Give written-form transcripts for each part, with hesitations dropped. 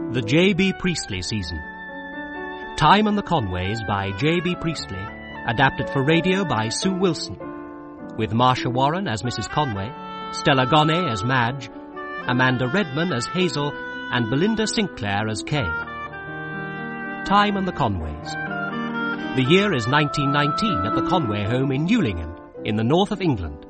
The J.B. Priestley Season. Time and the Conways by J.B. Priestley, adapted for radio by Sue Wilson, with Marsha Warren as Mrs. Conway, Stella Gonnet as Madge, Amanda Redman as Hazel, and Belinda Sinclair as Kay. Time and the Conways. The year is 1919 at the Conway home in Newlingham, in the north of England.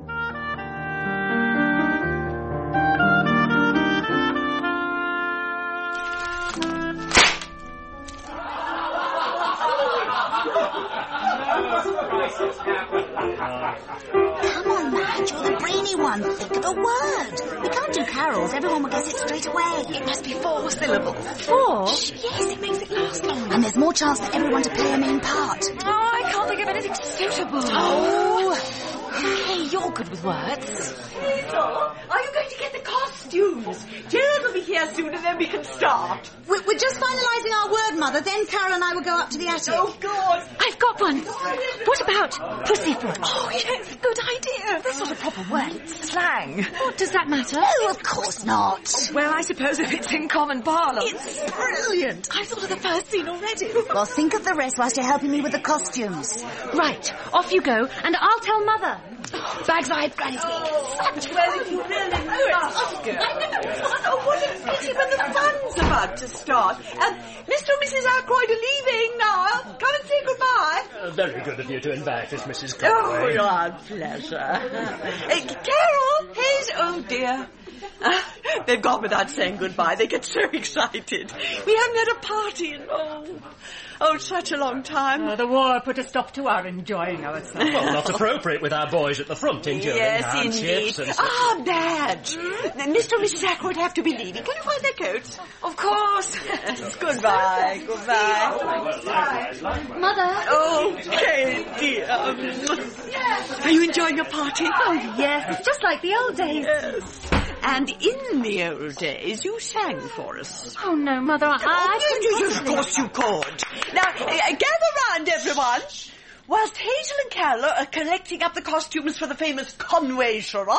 Come on, Madge, you're the brainy one. Think of a word. We can't do carols. Everyone will guess it straight away. It must be 4 syllables. 4? Yes, it makes it last longer. And there's more chance for everyone to play a main part. Oh, I can't think of anything suitable. Hey, you're good with words. Hazel, are you going to get the costumes? Gerald will be here soon and then we can start. We're just finalising our word, Mother. Then Carol and I will go up to the attic. Oh, God. I've got one. What about pussyfoot? Oh, yes, good idea. That's not a proper word. It's slang. What does that matter? Oh, of course not. Well, I suppose if it's in common parlance. It's brilliant. I thought of the first scene already. Well, think of the rest whilst you're helping me with the costumes. Right, off you go, and I'll tell Mother. Bags I have Granny's week. Well, if you really knew it, Oscar. Oh, what a pity when the fun's about to start. Mr. and Mrs. Ackroyd are leaving now. Come and say goodbye. Very good of you to invite us, Mrs. Oh, Conway. our pleasure. Carol, Hayes, oh dear. They've gone without saying goodbye. They get so excited. We haven't had a party in, such a long time. The war put a stop to our enjoying ourselves. Well, not appropriate with our boys at the front enjoying Yes, indeed. Madge. Mr. and Mrs. Ackroyd have to be leaving. Can you find their coats? Of course. Yes, goodbye. Mother? Oh, Kay, dear. Are you enjoying your party? Oh, yes, it's just like the old days. Yes. And in the old days, you sang for us. Oh, no, Mother, Yes, of course you could. Now, gather round, everyone. Whilst Hazel and Carol are collecting up the costumes for the famous Conway charade,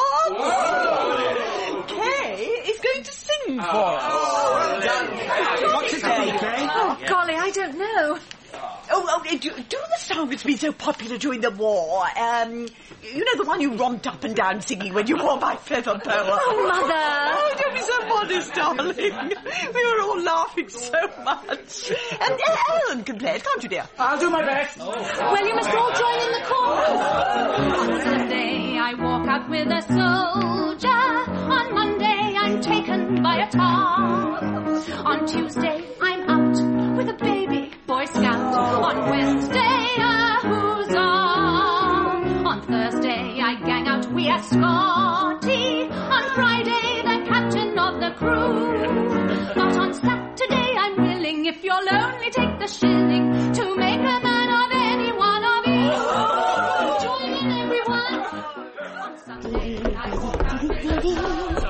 Kay is going to sing for us. What's it called, Kay? Oh, golly, I don't know. Do the song that's been so popular during the war. You know, the one you romped up and down singing when you wore my feather boa. Oh, Mother. Oh, don't be so modest, darling. We were all laughing so much. And Ellen can play it, can't you, dear? I'll do my best. Well, you must all join in the chorus. On Sunday, I walk out with a soldier. On Monday, I'm taken by a tar. On Tuesday, I'm out with a baby Boy Scout. On Wednesday, a huzzah. On Thursday, I gang out, we escortee. On Friday, the captain of the crew. But on Saturday, I'm willing, if you're lonely, take the shilling to make a man of any one of you. Join in, everyone. On Sunday, I walk out with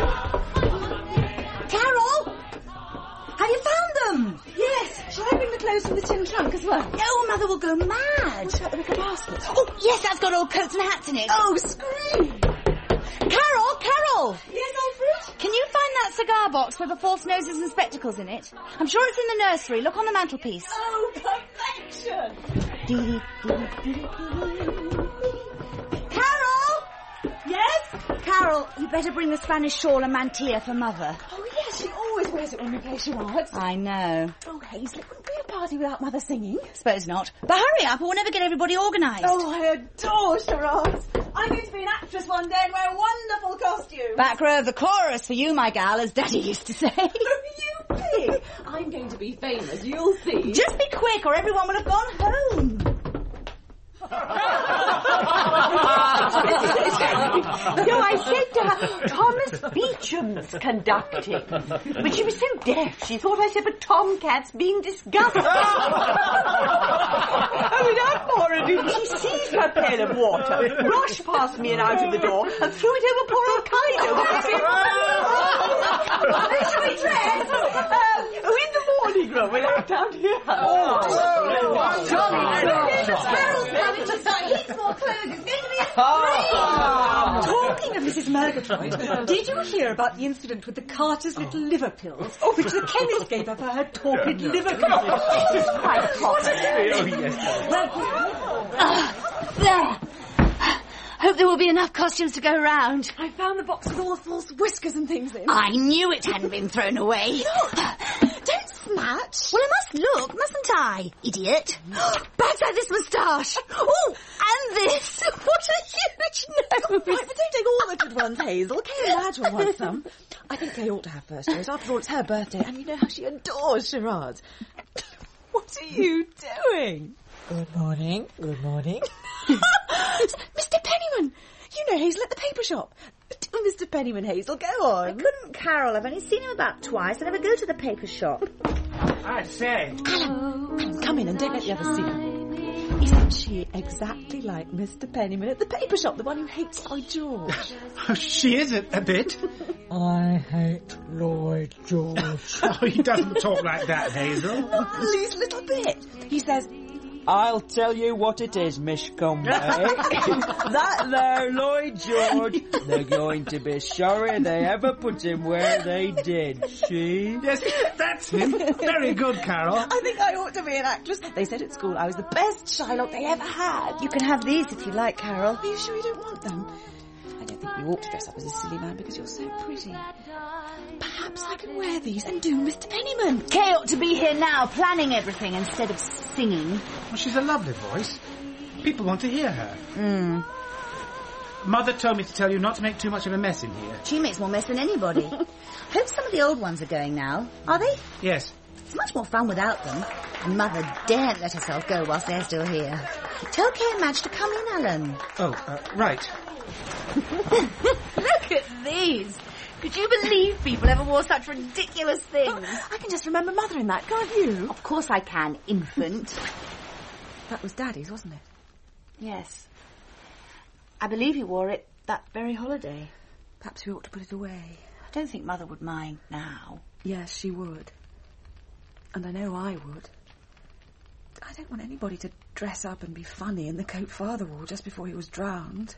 Carol? Have you found them? Yes. Shall I bring the clothes from the tin trunk as well? No, Mother will go mad. What about the little basket? Oh, yes, that's got all coats and hats in it. Oh, scream. Carol! Yes, Alfred? Can you find that cigar box with the false noses and spectacles in it? I'm sure it's in the nursery. Look on the mantelpiece. Oh, perfection. Carol! Yes? Carol, you better bring the Spanish shawl and mantilla for Mother. Oh, yes, she always wears it when we play charades. I know. Oh, Hazel, it wouldn't be a party without Mother singing. Suppose not. But hurry up, or we'll never get everybody organised. Oh, I adore charades. I'm going to be an actress one day and wear wonderful costumes. Back row of the chorus for you, my gal, as Daddy used to say. You pig. I'm going to be famous, you'll see. Just be quick, or everyone will have gone home. No, I said to her, Thomas Beecham's conducting. But she was so deaf, she thought I said for tomcats being disgusting. Without more ado, she seized her pail of water, rushed past me and out of the door, and threw it over poor Al-Qaeda. Where shall we dress? In the morning room, we're out down here. Jolly. Carol's coming to start heaps more clothes. It's going to be a spree. Talk Talking of Mrs. Murgatroyd, did you hear about the incident with the Carter's little liver pills, which the chemist gave her for her torpid liver condition? This is quite hot. There. Hope there will be enough costumes to go round. I found the box with all the false whiskers and things in. I knew it hadn't been thrown away. Look! Don't snatch. Well, I must look, mustn't I, idiot? Bags like this moustache. Oh, and this. What a huge nose. Right, but don't take all the good ones, Hazel. Kay and Madge will want some. I think Kay ought to have first choice. After all, it's her birthday, and you know how she adores charades. What are you doing? Good morning. Good morning. Mr. Pennyman! You know Hazel at the paper shop. Mr. Pennyman, Hazel, go on. I couldn't, Carol. I've only seen him about twice. I never go to the paper shop. I'd say. Alan, come in and don't let the others see you. Isn't she exactly like Mr. Pennyman at the paper shop, the one who hates Lloyd George? She is a bit. I hate Lloyd George. Oh, he doesn't talk like that, Hazel. Not the least little bit. He says, I'll tell you what it is, Miss Conway. That there Lloyd George, they're going to be sorry they ever put him where they did, see? Yes, that's him. Very good, Carol. I think I ought to be an actress. They said at school I was the best Shylock they ever had. You can have these if you like, Carol. Are you sure you don't want them? I don't think you ought to dress up as a silly man because you're so pretty. Perhaps I can wear these and do Mr. Pennyman. Kay ought to be here now, planning everything instead of singing. Well, she's a lovely voice. People want to hear her. Mother told me to tell you not to make too much of a mess in here. She makes more mess than anybody. Hope some of the old ones are going now. Are they? Yes. It's much more fun without them. And Mother daren't let herself go whilst they're still here. Tell Kay and Madge to come in, Alan. Oh, right. Look at these. Could you believe people ever wore such ridiculous things? I can just remember Mother in that, can't you? Of course I can, infant. That was Daddy's, wasn't it? Yes. I believe he wore it that very holiday. Perhaps we ought to put it away. I don't think Mother would mind now. Yes, she would. And I know I would. I don't want anybody to dress up and be funny in the coat Father wore just before he was drowned.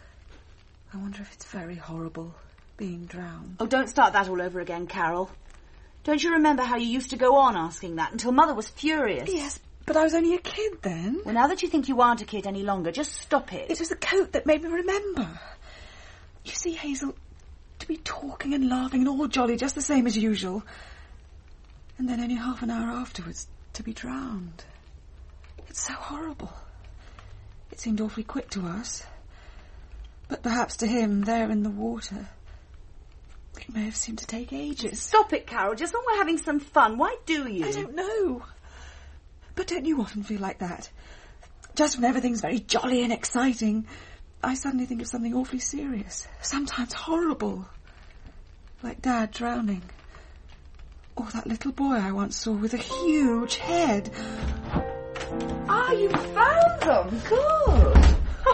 I wonder if it's very horrible being drowned. Oh, don't start that all over again, Carol. Don't you remember how you used to go on asking that until Mother was furious? Yes, but I was only a kid then. Well, now that you think you aren't a kid any longer, just stop it. It was the coat that made me remember. You see, Hazel, to be talking and laughing and all jolly just the same as usual, and then only half an hour afterwards to be drowned. It's so horrible. It seemed awfully quick to us. But perhaps to him, there in the water, it may have seemed to take ages. Stop it, Carol. Just when we're having some fun, why do you? I don't know. But don't you often feel like that? Just when everything's very jolly and exciting, I suddenly think of something awfully serious. Sometimes horrible. Like Dad drowning. Or that little boy I once saw with a huge head. Ah, you found them. Good.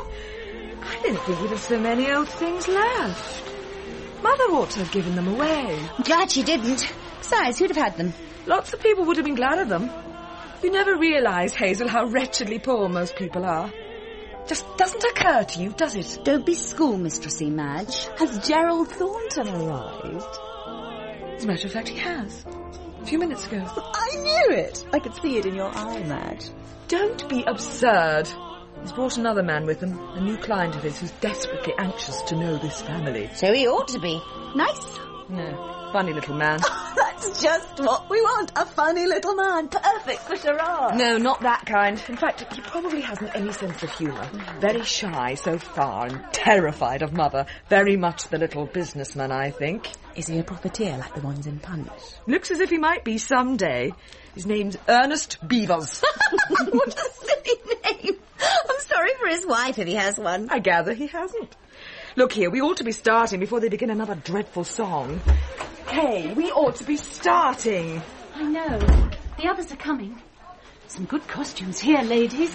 I didn't think we'd have so many old things left. Mother ought to have given them away. I'm glad she didn't. Besides, who'd have had them? Lots of people would have been glad of them. You never realise, Hazel, how wretchedly poor most people are. Just doesn't occur to you, does it? Don't be schoolmistressy, Madge. Has Gerald Thornton arrived? As a matter of fact, he has. A few minutes ago. I knew it. I could see it in your eye, Madge. Don't be absurd. He's brought another man with him, a new client of his who's desperately anxious to know this family. So he ought to be. Nice. No, funny little man. That's just what we want. A funny little man. Perfect for charade. No, not that kind. In fact, he probably hasn't any sense of humour. Very shy so far and terrified of Mother. Very much the little businessman, I think. Is he a profiteer like the ones in Punch? Looks as if he might be someday. His name's Ernest Beavers. What a silly name. I'm sorry for his wife if he has one. I gather he hasn't. Look here, we ought to be starting before they begin another dreadful song. Hey, we ought to be starting. I know. The others are coming. Some good costumes here, ladies.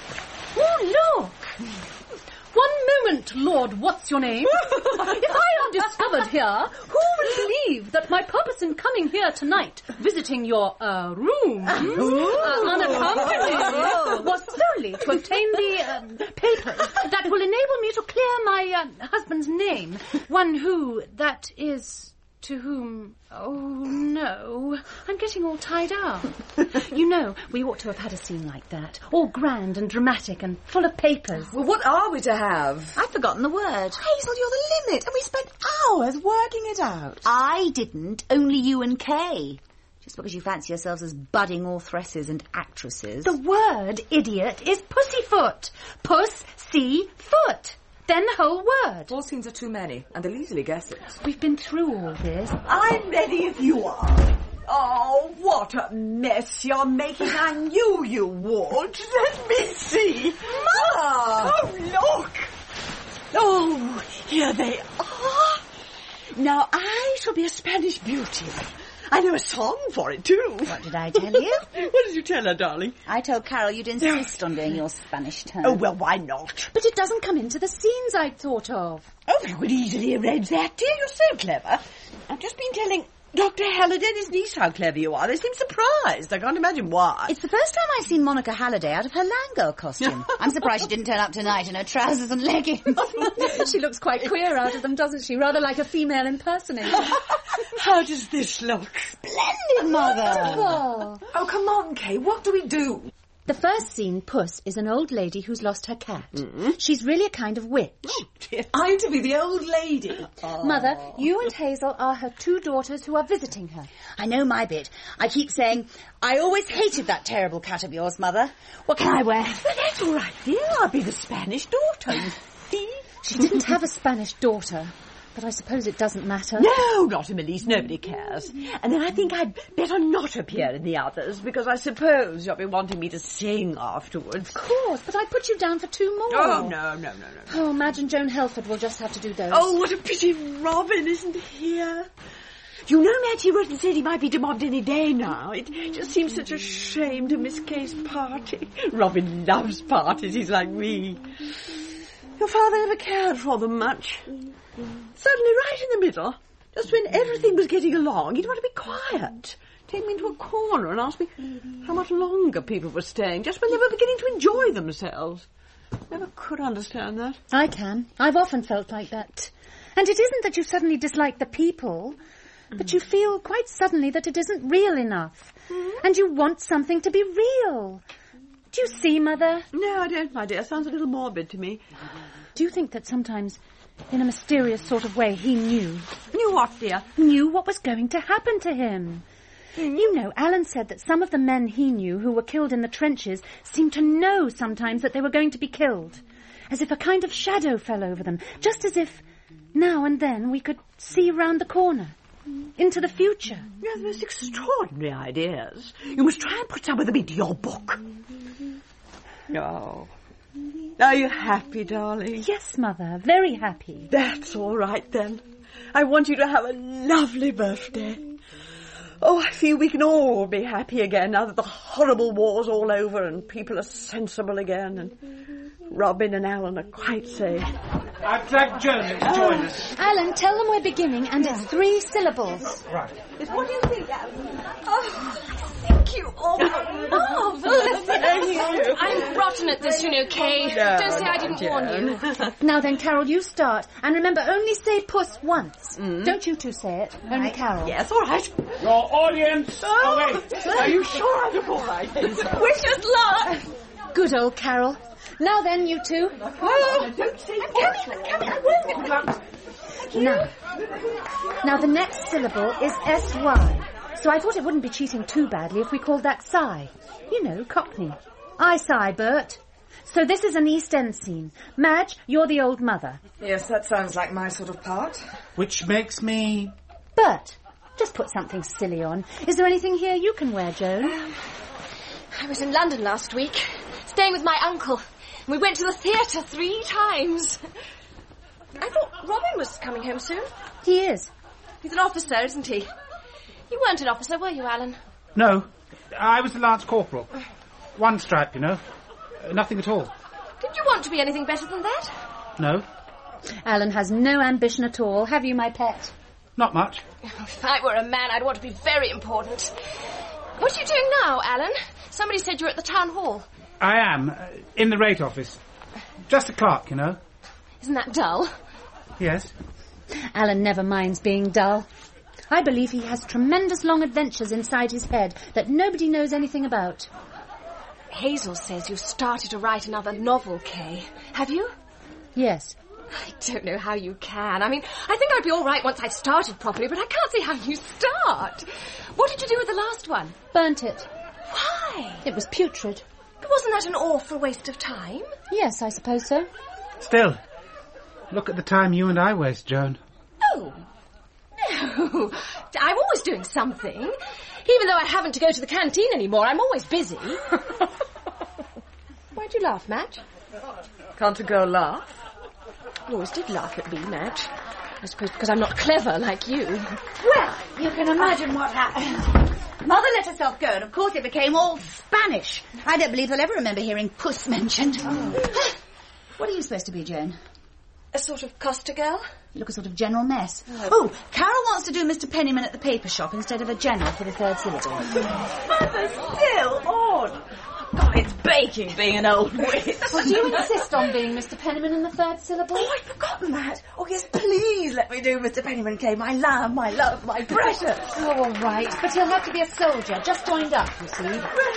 Oh, look! 1 moment, Lord What's-Your-Name. If I am discovered here, who will believe believe that my purpose in coming here tonight, visiting your room, unaccompanied, was solely to obtain the papers that will enable me to clear my husband's name. One who, that is... to whom... Oh, no. I'm getting all tied up. You know, we ought to have had a scene like that. All grand and dramatic and full of papers. Well, what are we to have? I've forgotten the word. Hazel, you're the limit, and we spent hours working it out. I didn't. Only you and Kay. Just because you fancy yourselves as budding authoresses and actresses. The word, idiot, is pussyfoot. Puss-see-foot. Then the whole word. 4 scenes are too many, and they'll easily guess it. We've been through all this. I'm ready if you are. Oh, what a mess you're making. I knew you would. Let me see. Mother! Oh, look. Oh, here they are. Now I shall be a Spanish beauty. I know a song for it, too. What did I tell you? What did you tell her, darling? I told Carol you'd insist on doing your Spanish turn. Oh, well, why not? But it doesn't come into the scenes I'd thought of. Oh, you could easily arrange that, dear. You're so clever. I've just been telling Dr. Halliday and his niece how clever you are. They seem surprised. I can't imagine why. It's the first time I've seen Monica Halliday out of her Langirl costume. I'm surprised she didn't turn up tonight in her trousers and leggings. She looks quite queer out of them, doesn't she? Rather like a female impersonator. How does this look? Splendid, Mother. Oh, come on, Kay. What do we do? The first scene, Puss, is an old lady who's lost her cat. She's really a kind of witch. I'm to be the old lady. Mother, you and Hazel are her 2 daughters who are visiting her. I know my bit. I keep saying, I always hated that terrible cat of yours, Mother. What can I wear? Well, that's all right, dear. I'll be the Spanish daughter. See? She didn't have a Spanish daughter, but I suppose it doesn't matter. No, not in the least. Nobody cares. And then I think I'd better not appear in the others, because I suppose you'll be wanting me to sing afterwards. Of course, but I put you down for 2 more. Oh, no. Oh, imagine Joan Helford will just have to do those. Oh, what a pity Robin isn't here. You know, Matty wrote and said he might be demobbed any day now. It just seems such a shame to miss Kay's party. Robin loves parties. He's like me. Your father never cared for them much. Suddenly, right in the middle, just when everything was getting along, he'd want to be quiet. Take me into a corner and ask me how much longer people were staying, just when they were beginning to enjoy themselves. Never could understand that. I can. I've often felt like that. And it isn't that you suddenly dislike the people, but you feel quite suddenly that it isn't real enough. And you want something to be real. Do you see, Mother? No, I don't, my dear. Sounds a little morbid to me. Do you think that sometimes, in a mysterious sort of way, he knew? Knew what, dear? Knew what was going to happen to him. You know, Alan said that some of the men he knew who were killed in the trenches seemed to know sometimes that they were going to be killed. As if a kind of shadow fell over them. Just as if, now and then, we could see round the corner. Into the future. You're the most extraordinary ideas. You must try and put some of them into your book. No. Are you happy, darling? Yes, Mother, very happy. That's all right, then. I want you to have a lovely birthday. Oh, I feel we can all be happy again now that the horrible war's all over and people are sensible again and Robin and Alan are quite safe. I've dragged Joan to join us. Alan, tell them we're beginning and it's 3 syllables. Right. What do you think, Alan? Oh, thank you all. I'm rotten at this, you know, Kay. No, Don't say I didn't warn you. Now then, Carol, you start. And remember, only say puss once. Don't you 2 say it, only Carol. Yes, all right. Your audience, away. Are you sure I'm all right? Wish us luck. Good old Carol. Now then, you 2. Oh, don't say I'm coming, I won't. Now the next syllable is S-Y. So I thought it wouldn't be cheating too badly if we called that sigh. You know, Cockney. I sigh, Bert. So this is an East End scene. Madge, you're the old mother. Yes, that sounds like my sort of part. Which makes me... Bert, just put something silly on. Is there anything here you can wear, Joan? I was in London last week, staying with my uncle. We went to the theatre 3 times. I thought Robin was coming home soon. He is. He's an officer, isn't he? You weren't an officer, were you, Alan? No, I was the Lance Corporal. 1 stripe, you know. Nothing at all. Did you want to be anything better than that? No. Alan has no ambition at all. Have you, my pet? Not much. If I were a man, I'd want to be very important. What are you doing now, Alan? Somebody said you were at the town hall. I am. In the rate office. Just a clerk, you know. Isn't that dull? Yes. Alan never minds being dull. I believe he has tremendous long adventures inside his head that nobody knows anything about. Hazel says you've started to write another novel, Kay. Have you? Yes. I don't know how you can. I mean, I think I'd be all right once I've started properly, but I can't see how you start. What did you do with the last one? Burnt it. Why? It was putrid. But wasn't that an awful waste of time? Yes, I suppose so. Still, look at the time you and I waste, Joan. Oh. No. I'm always doing something. Even though I haven't to go to the canteen anymore, I'm always busy. Why'd you laugh, Madge? Can't a girl laugh? You always did laugh at me, Madge. I suppose because I'm not clever like you. Well, you can imagine what happened. Mother let herself go, and of course it became all Spanish. I don't believe they'll ever remember hearing puss mentioned. Oh. What are you supposed to be, Joan? A sort of Costa girl? You look a sort of general mess. Oh, Carol wants to do Mr. Pennyman at the paper shop instead of a general for the third syllable. Mother's still on. God, it's baking being an old witch. Well, do you insist on being Mr. Pennyman in the third syllable? Oh, I'd forgotten that. Oh, yes, please let me do Mr. Pennyman, Kay. My lamb, my love, my precious. Oh, all right. But he'll have to be a soldier, just joined up, you see.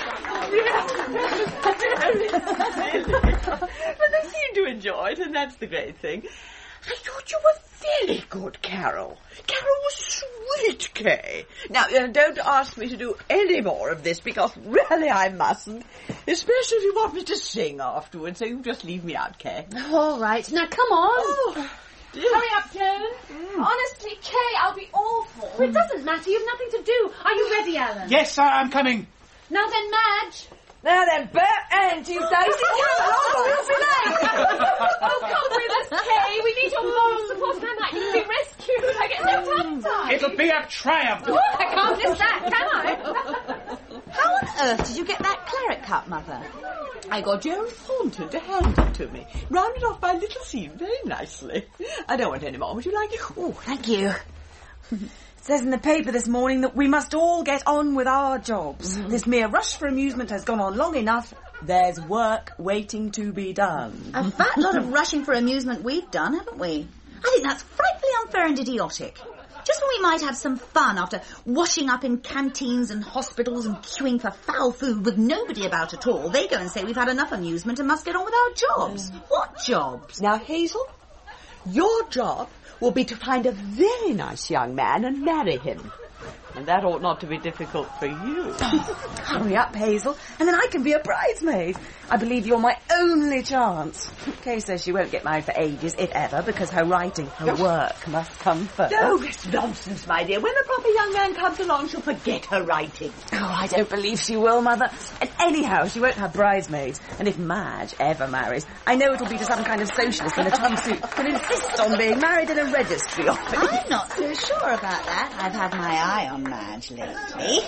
But they seem to enjoy it, and that's the great thing. I thought you were very good, Carol. Carol was sweet, Kay. Now, don't ask me to do any more of this, because really I mustn't. Especially if you want me to sing afterwards, so you just leave me out, Kay. All right. Now, come on. Oh, hurry up, Joan. Honestly, Kay, I'll be awful. Well, it doesn't matter. You've nothing to do. Are you ready, Alan? Yes, I'm coming. Now then, Madge. Now then, Bert and you, Daisy, come on, we'll be late. Oh, come with us, Kay. We need your moral support, and I might need to be rescued. I get no run time. It'll be a triumph. Oh, I can't miss that, can I? How on earth did you get that claret cup, Mother? I got Gerald Thornton to hand it to me. Rounded off my little seam very nicely. I don't want any more. Would you like it? Oh, thank you. It says in the paper this morning that we must all get on with our jobs. This mere rush for amusement has gone on long enough. There's work waiting to be done. A fat lot of rushing for amusement we've done, haven't we? I think that's frightfully unfair and idiotic. Just when we might have some fun after washing up in canteens and hospitals and queuing for foul food with nobody about at all, they go and say we've had enough amusement and must get on with our jobs. What jobs? Now, Hazel, your job will be to find a very nice young man and marry him. And that ought not to be difficult for you. Hurry up, Hazel, and then I can be a bridesmaid. I believe you're my only chance. Kay says she won't get married for ages, if ever, because her writing, her work must come first. No, it's nonsense, my dear. When the proper young man comes along, she'll forget her writing. Oh, I don't believe she will, Mother. And anyhow, she won't have bridesmaids. And if Madge ever marries, I know it'll be to some kind of socialist in a jumpsuit who'll insist on being married in a registry office. I'm not so sure about that. I've had my eye on Madge lately.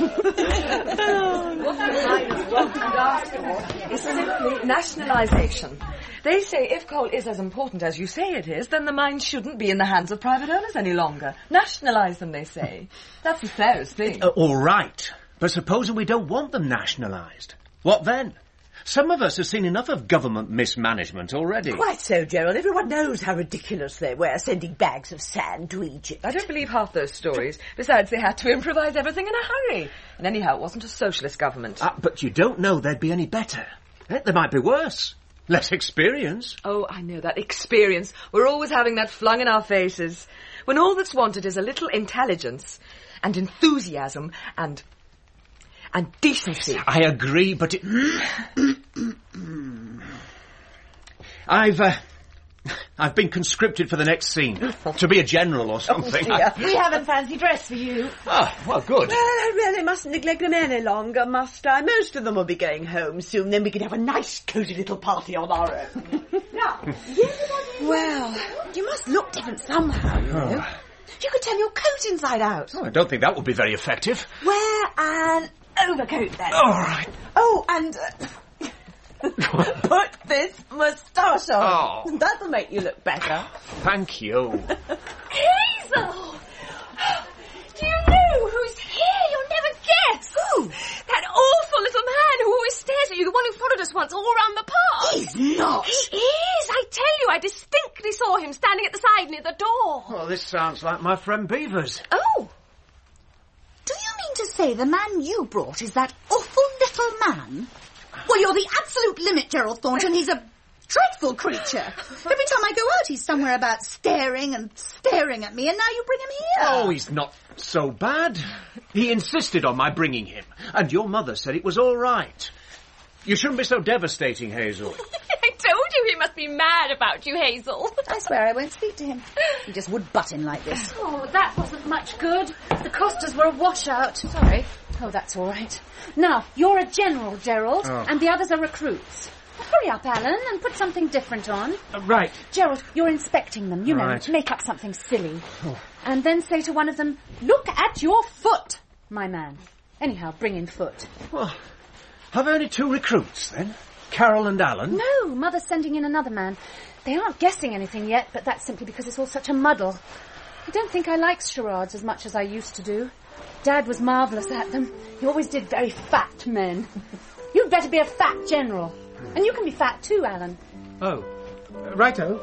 What I want to ask for is simply nationalisation. They say if coal is as important as you say it is, then the mines shouldn't be in the hands of private owners any longer. Nationalise them, they say. That's the fairest thing. All right. But supposing we don't want them nationalised? What then? Some of us have seen enough of government mismanagement already. Quite so, Gerald. Everyone knows how ridiculous they were, sending bags of sand to Egypt. I don't believe half those stories. Besides, they had to improvise everything in a hurry. And anyhow, it wasn't a socialist government. But you don't know they'd be any better. They might be worse. Less experience. Oh, I know that. Experience. We're always having that flung in our faces. When all that's wanted is a little intelligence and enthusiasm and decency. I agree, but it... I've been conscripted for the next scene. To be a general or something. We haven't fancy dress for you. Oh, well, good. Well, I really mustn't neglect them any longer, must I? Most of them will be going home soon, then we can have a nice, cosy little party on our own. Now, well, you must look different somehow, you know. You could turn your coat inside out. Oh, I don't think that would be very effective. Wear an overcoat, then. All right. Oh, and... put this moustache on. Oh. That'll make you look better. Thank you. Hazel! sounds like my friend Beavers. Oh! Do you mean to say the man you brought is that awful little man? Well, you're the absolute limit, Gerald Thornton. He's a dreadful creature. Every time I go out, he's somewhere about staring and staring at me, and now you bring him here. Oh, he's not so bad. He insisted on my bringing him, and your mother said it was all right. You shouldn't be so devastating, Hazel. I told you he must be mad about you, Hazel. I swear I won't speak to him. He just would butt in like this. Oh, that wasn't much good. The Costas were a washout. Sorry. Oh, that's all right. Now, you're a general, Gerald, and the others are recruits. Hurry up, Alan, and put something different on. Right. Gerald, you're inspecting them, you know. Right. Make up something silly. And then say to one of them, "Look at your foot, my man." Anyhow, bring in foot. Well, have I only 2 recruits, then? Carol and Alan? No, Mother's sending in another man. They aren't guessing anything yet, but that's simply because it's all such a muddle. I don't think I like charades as much as I used to do. Dad was marvellous at them. He always did very fat men. You'd better be a fat general. And you can be fat too, Alan. Oh. Righto.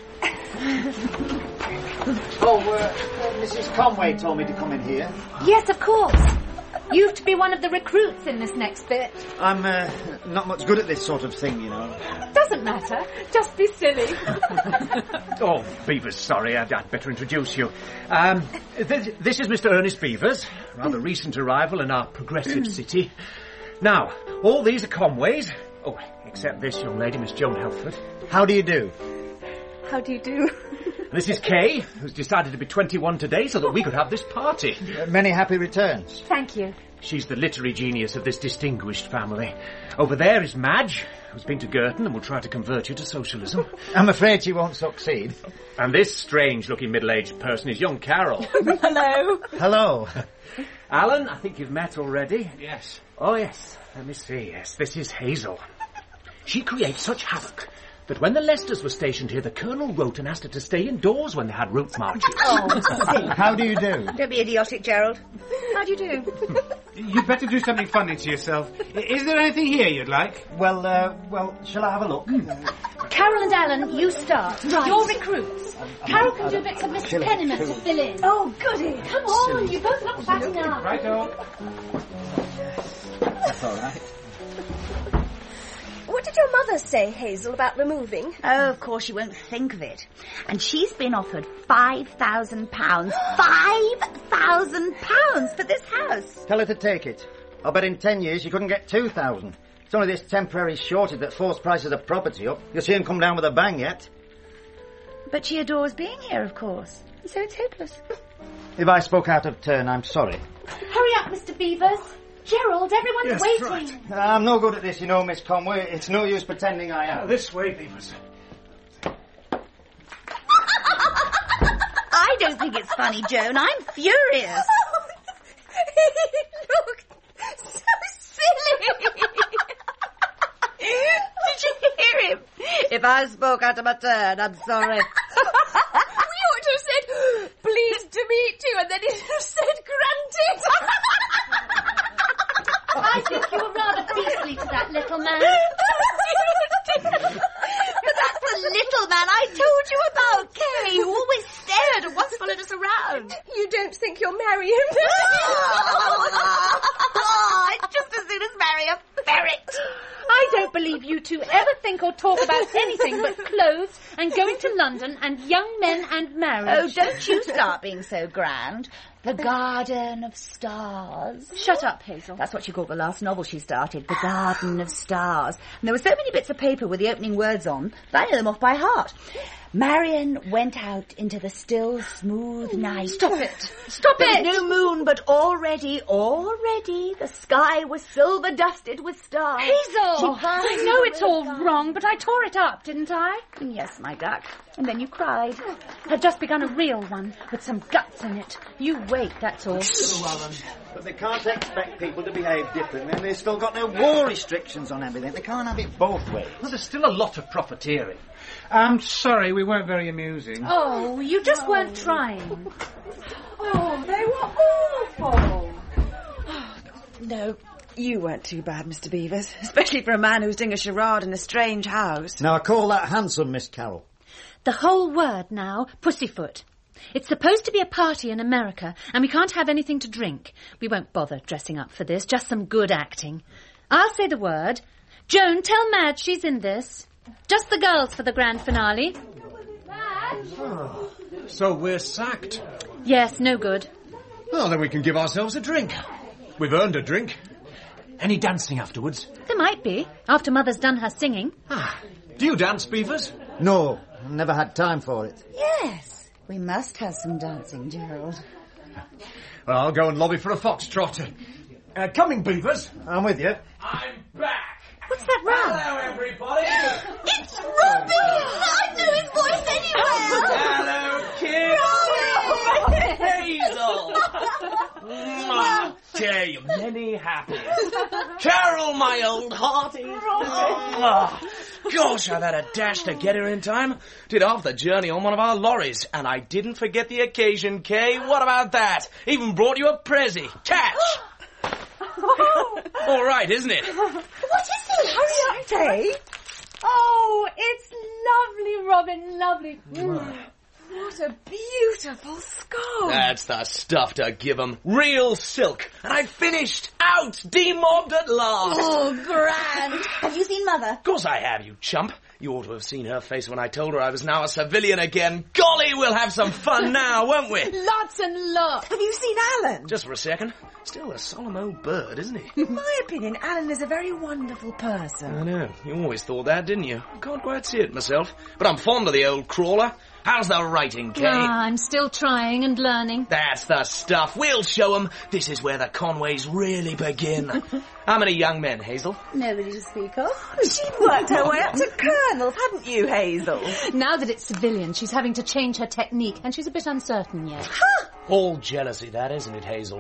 Mrs. Conway told me to come in here. Yes, of course. You've to be one of the recruits in this next bit. I'm not much good at this sort of thing, you know. Doesn't matter. Just be silly. Oh, Beavers, sorry, I'd better introduce you. This is Mr. Ernest Beavers, rather recent arrival in our progressive city. Now, all these are Conways. Oh, except this young lady, Miss Joan Helford. How do you do? How do you do? This is Kay, who's decided to be 21 today so that we could have this party. Many happy returns. Thank you. She's the literary genius of this distinguished family. Over there is Madge, who's been to Girton and will try to convert you to socialism. I'm afraid she won't succeed. And this strange-looking middle-aged person is young Carol. Hello. Hello. Alan, I think you've met already. Yes. Oh, yes. Let me see. Yes, this is Hazel. She creates such havoc that when the Leicesters were stationed here, the Colonel wrote and asked her to stay indoors when they had route marches. Oh, How do you do? don't be idiotic, Gerald. How do you do? You'd better do something funny to yourself. Is there anything here you'd like? Well, shall I have a look? Carol and Alan, you start. Right. You're recruits. Carol can do bits of Mr. Penniman to fill in. Oh, goody. Come on, you both look fat enough. Righto. That's all right. What did your mother say, Hazel, about removing? Oh, of course, she won't think of it. And she's been offered £5,000. £5,000 for this house. Tell her to take it. I'll bet in 10 years she couldn't get 2,000. It's only this temporary shortage that forced prices of property up. You'll see him come down with a bang yet. But she adores being here, of course. So it's hopeless. If I spoke out of turn, I'm sorry. Hurry up, Mr. Beavers. Gerald, everyone's waiting. Right. I'm no good at this, you know, Miss Conway. It's no use pretending I am. This way, Beavers. I don't think it's funny, Joan. I'm furious. Look, so silly. Did you hear him? If I spoke out of my turn, I'm sorry. We ought to have said, "Pleased to meet you," and then it would have said, "Granted." I think you were rather beastly to that little man. But that's the little man I told you about, Kay, who always stared and once followed us around. You don't think you'll marry him? I'd just as soon as marry a ferret. I don't believe you two ever think or talk about anything but clothes and going to London and young men and marriage. Oh, don't you start being so grand. The Garden of Stars. Shut up, Hazel. That's what she called the last novel she started, The Garden of Stars. And there were so many bits of paper with the opening words on that I know them off by heart. Marion went out into the still, smooth night. Stop it. Stop There it. was no moon, but already, the sky was silver-dusted with stars. Hazel! I know it's all wrong, but I tore it up, didn't I? Yes, my duck. And then you cried. I've just begun a real one, with some guts in it. You wait, that's all. But they can't expect people to behave differently, and they've still got their war restrictions on everything. They can't have it both ways. Well, there's still a lot of profiteering. I'm sorry, we weren't very amusing. Oh, you just weren't trying. Oh, they were awful. No, you weren't too bad, Mr. Beavers. Especially for a man who's doing a charade in a strange house. Now, I call that handsome, Miss Carroll. The whole word now, pussyfoot. It's supposed to be a party in America, and we can't have anything to drink. We won't bother dressing up for this, just some good acting. I'll say the word. Joan, tell Madge she's in this. Just the girls for the grand finale. Oh, so we're sacked. Yes, no good. Well, then we can give ourselves a drink. We've earned a drink. Any dancing afterwards? There might be, after Mother's done her singing. Do you dance, Beavers? No, never had time for it. Yes, we must have some dancing, Gerald. Well, I'll go and lobby for a foxtrot. Coming, Beavers. I'm with you. I'm back. What's that row? Hello, everybody. It's Robin! I knew his voice anywhere! Hello, kid! Hazel! Tell you, many happy. Carol, my old hearty. Gosh, I've had a dash to get here in time. Did half the journey on one of our lorries, and I didn't forget the occasion, Kay. What about that? Even brought you a prezi. Catch! All right, isn't it? What is it? Hurry up, Kay. Oh, it's lovely, Robin, lovely. What a beautiful scarf. That's the stuff to give 'em. Real silk. And I finished. Out. Demobbed at last. Oh, grand. Have you seen Mother? Of course I have, you chump. You ought to have seen her face when I told her I was now a civilian again. Golly, we'll have some fun now, won't we? Lots and lots. Have you seen Alan? Just for a second. Still a solemn old bird, isn't he? In my opinion, Alan is a very wonderful person. I know. You always thought that, didn't you? Can't quite see it myself. But I'm fond of the old crawler. How's the writing, Kay? I'm still trying and learning. That's the stuff. We'll show 'em. This is where the Conways really begin. How many young men, Hazel? Nobody to speak of. She'd worked her way up to colonels, hadn't you, Hazel? Now that it's civilian, she's having to change her technique, and she's a bit uncertain yet. All jealousy, that, isn't it, Hazel?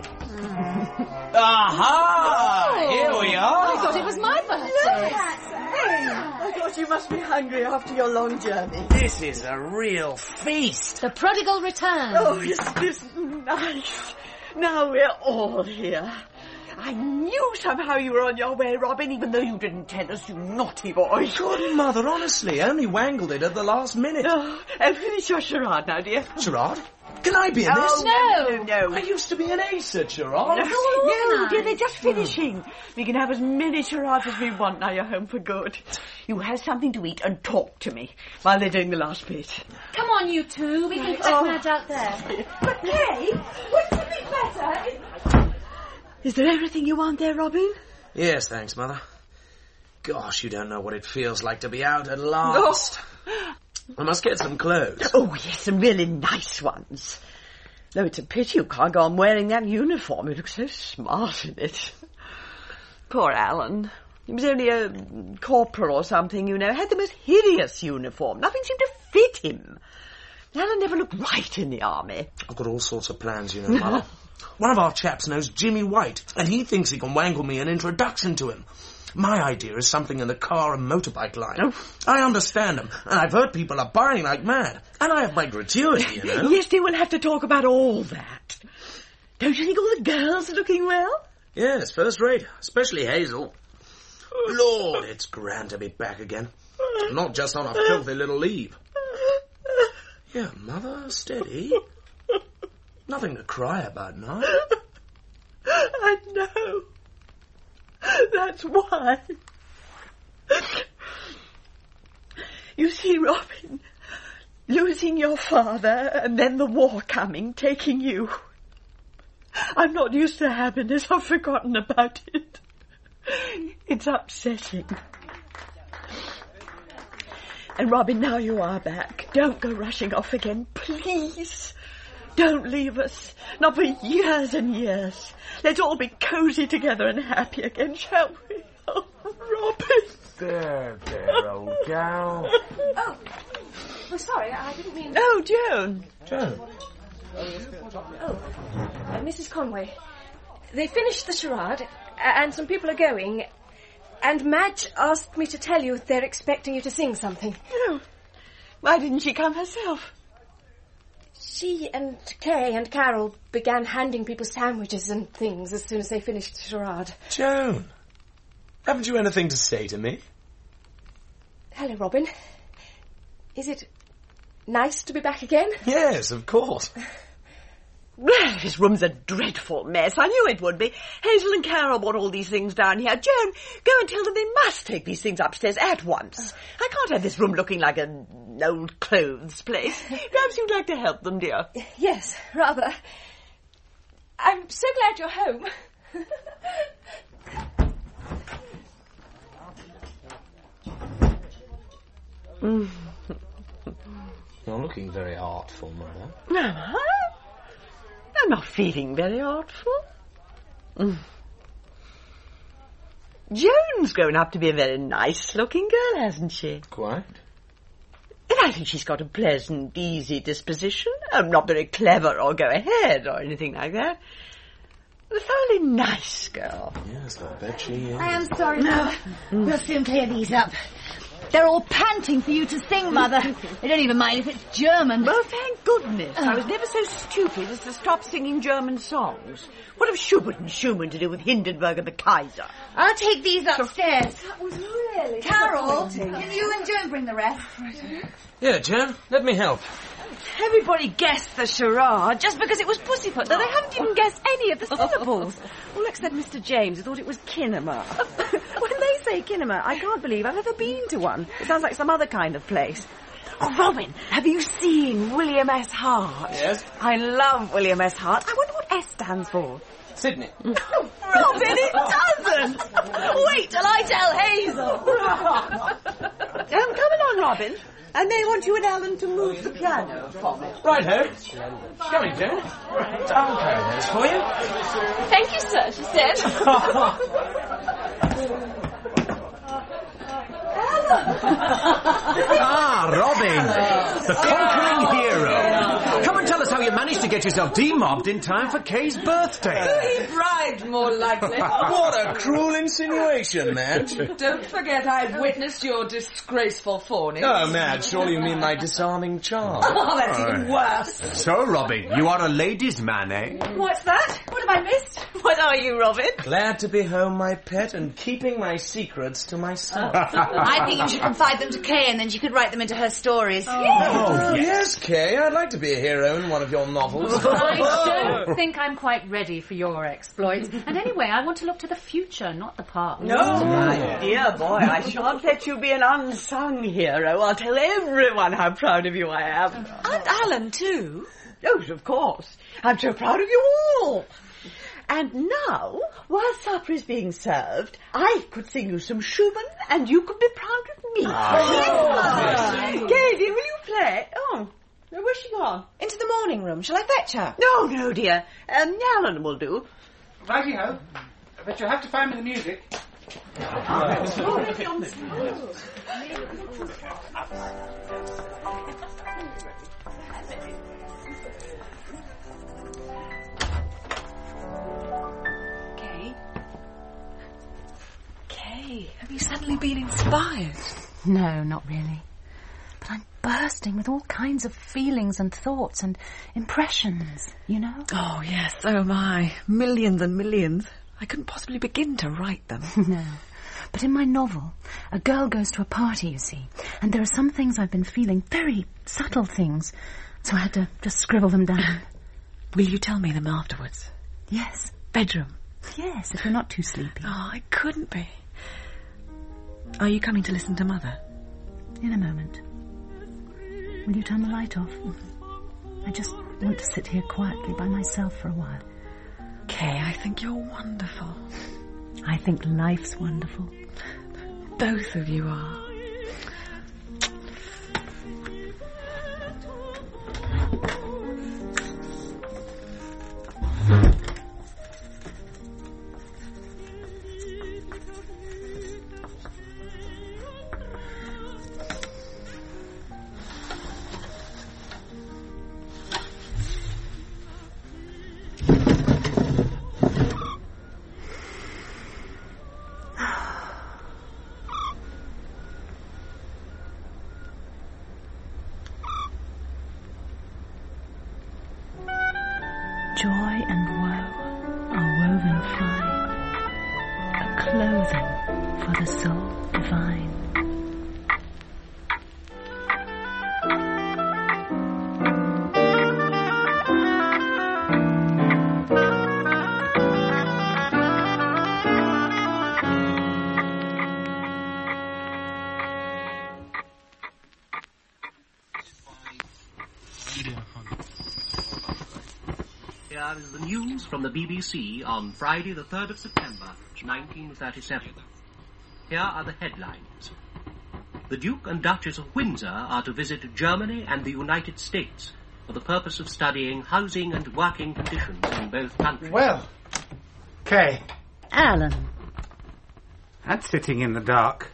Aha! Oh. Here we are. I thought it was my birthday. I thought you must be hungry after your long journey. This is a real feast. The prodigal returns. Oh, isn't this nice? Now we're all here. I knew somehow you were on your way, Robin, even though you didn't tell us, you naughty boy. Good mother, honestly. I only wangled it at the last minute. Oh, finish your charade now, dear. Charade? Can I be in this? Oh, no. I used to be an ace at charades. No, dear, they're just finishing. We can have as many charades as we want now you're home for good. You have something to eat and talk to me while they're doing the last bit. Come on, you two. We can collect Madge out there. But, Kay, wouldn't it be better? Is there everything you want there, Robin? Yes, thanks, Mother. Gosh, you don't know what it feels like to be out at last. I must get some clothes. Oh, yes, some really nice ones. Though it's a pity you can't go on wearing that uniform. You look so smart in it. Poor Alan. He was only a corporal or something, you know. Had the most hideous uniform. Nothing seemed to fit him. Alan never looked right in the army. I've got all sorts of plans, you know, Mother. One of our chaps knows Jimmy White, and he thinks he can wangle me an introduction to him. My idea is something in the car and motorbike line. Oh. I understand them, and I've heard people are buying like mad. And I have my gratuity, you know. Yes, they will have to talk about all that. Don't you think all the girls are looking well? Yes, first rate, especially Hazel. Lord, it's grand to be back again. Not just on a filthy little leave. Yeah, Mother, steady. Nothing to cry about now. I know. That's why. You see, Robin, losing your father and then the war coming, taking you. I'm not used to happiness. I've forgotten about it. It's upsetting. And Robin, now you are back. Don't go rushing off again, please. Don't leave us. Not for years and years. Let's all be cosy together and happy again, shall we? Oh, Robin. There, old gal. Oh, sorry, I didn't mean... Oh, Joan. Joan. Mrs. Conway. They finished the charade, and some people are going, and Madge asked me to tell you they're expecting you to sing something. Oh, why didn't she come herself? She and Kay and Carol began handing people sandwiches and things as soon as they finished the charade. Joan, haven't you anything to say to me? Hello, Robin. Is it nice to be back again? Yes, of course. Well, this room's a dreadful mess. I knew it would be. Hazel and Carol want all these things down here. Joan, go and tell them they must take these things upstairs at once. I can't have this room looking like an old clothes place. Perhaps you'd like to help them, dear. Yes, rather. I'm so glad you're home. You're looking very artful, Mother. Am I? I'm not feeling very artful. Joan's grown up to be a very nice-looking girl, hasn't she? Quite. And I think she's got a pleasant, easy disposition. Not very clever or go ahead or anything like that. A thoroughly nice girl. Yes, I bet she is. I am sorry, Mother. We'll soon clear these up. They're all panting for you to sing, Mother. They don't even mind if it's German. Well, thank goodness. I was never so stupid as to stop singing German songs. What have Schubert and Schumann to do with Hindenburg and the Kaiser? I'll take these upstairs. That was really Carol, can you and Joan bring the rest? Yeah, Joan, let me help. Everybody guessed the charade just because it was Pussyfoot, though they haven't even guessed any of the syllables. All except Mr. James, who thought it was kinema. When they say kinema, I can't believe I've ever been to one. It sounds like some other kind of place. Oh, Robin, have you seen William S. Hart? Yes? I love William S. Hart. I wonder what S stands for. Sydney. Robin, it doesn't! Wait till I tell Hazel! Come along, Robin. I may want you and Alan to move the piano for me. Righto. Coming, Joan. I'll carry those for you. Thank you, sir, she said. Robin, the conquering hero. Come and tell us how you managed to get yourself demobbed in time for Kay's birthday. He bribed, more likely. What a cruel insinuation, Madge. Don't forget I've witnessed your disgraceful fawning. Oh, Madge, surely you mean my disarming charm. Oh, that's even worse. So, Robin, you are a ladies' man, eh? What's that? What have I missed? What are you, Robin? Glad to be home, my pet, and keeping my secrets to myself. I think you should confide them to Kay and then she could write them into her stories. Oh, yes, Kay, I'd like to be a hero in one of your novels. I don't think I'm quite ready for your exploits. And anyway, I want to look to the future, not the past. No, my dear boy, I shan't let you be an unsung hero. I'll tell everyone how proud of you I am. And Alan, too. Oh, of course. I'm so proud of you all. And now, while supper is being served, I could sing you some Schumann and you could be proud of me. Katie, will you play? Oh, where's she gone? Into the morning room. Shall I fetch her? No, dear. Alan will do. Righty-ho. But you'll have to find me the music. Kay, have you suddenly been inspired? No, not really. But I'm bursting with all kinds of feelings and thoughts and impressions, you know? Oh, yes, so am I. Millions and millions. I couldn't possibly begin to write them. No. But in my novel, a girl goes to a party, you see, and there are some things I've been feeling, very subtle things, so I had to just scribble them down. Will you tell me them afterwards? Yes. Bedroom? Yes, if you're not too sleepy. Oh, I couldn't be. Are you coming to listen to Mother? In a moment. Will you turn the light off? I just want to sit here quietly by myself for a while. Kay, I think you're wonderful. I think life's wonderful. Both of you are. Joy and woe are woven fine, a clothing for the soul divine. here is the news from the BBC on Friday the 3rd of September, 1937. Here are the headlines. The Duke and Duchess of Windsor are to visit Germany and the United States for the purpose of studying housing and working conditions in both countries. Well, Kay. Alan. That's sitting in the dark.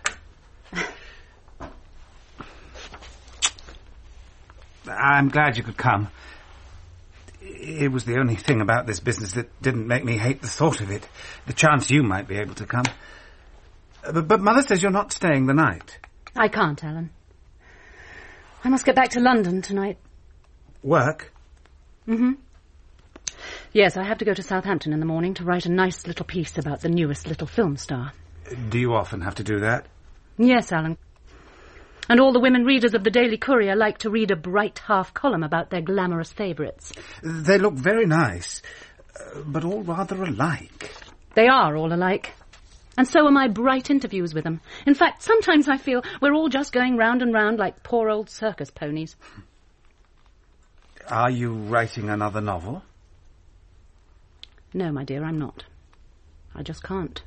I'm glad you could come. It was the only thing about this business that didn't make me hate the thought of it. The chance you might be able to come. But Mother says you're not staying the night. I can't, Alan. I must get back to London tonight. Work? Mm-hmm. Yes, I have to go to Southampton in the morning to write a nice little piece about the newest little film star. Do you often have to do that? Yes, Alan. And all the women readers of the Daily Courier like to read a bright half-column about their glamorous favourites. They look very nice, but all rather alike. They are all alike. And so are my bright interviews with them. In fact, sometimes I feel we're all just going round and round like poor old circus ponies. Are you writing another novel? No, my dear, I'm not. I just can't.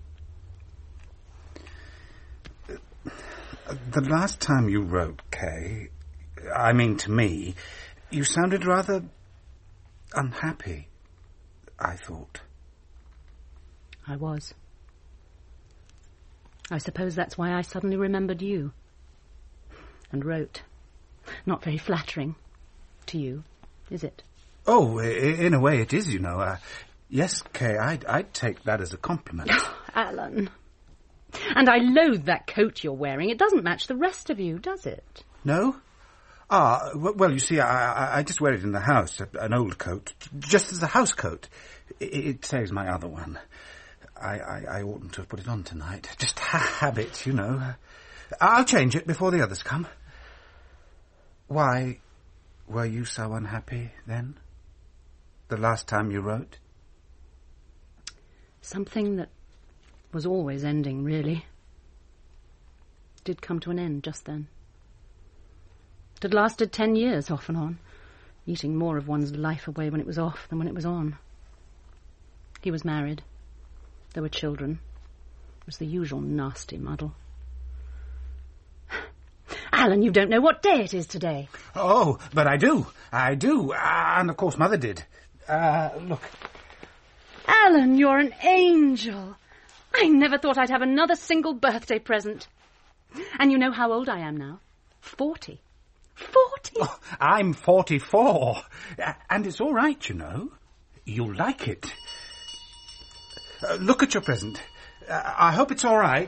The last time you wrote, Kay, I mean to me, you sounded rather unhappy, I thought. I was. I suppose that's why I suddenly remembered you. And wrote. Not very flattering to you, is it? Oh, in a way it is, you know. Yes, Kay, I'd take that as a compliment. Alan. And I loathe that coat you're wearing. It doesn't match the rest of you, does it? No? Well, you see, I just wear it in the house, an old coat, just as a house coat. It saves my other one. I oughtn't to have put it on tonight. Just habit, you know. I'll change it before the others come. Why were you so unhappy then? The last time you wrote? Something that was always ending, really. Did come to an end just then. It had lasted 10 years off and on, eating more of one's life away when it was off than when it was on. He was married. There were children. It was the usual nasty muddle. Alan, you don't know what day it is today. Oh, but I do. I do. And of course Mother did. Look. Alan, you're an angel. I never thought I'd have another single birthday present. And you know how old I am now? 40. 40! Oh, I'm 44. And it's all right, you know. You'll like it. Look at your present. I hope it's all right.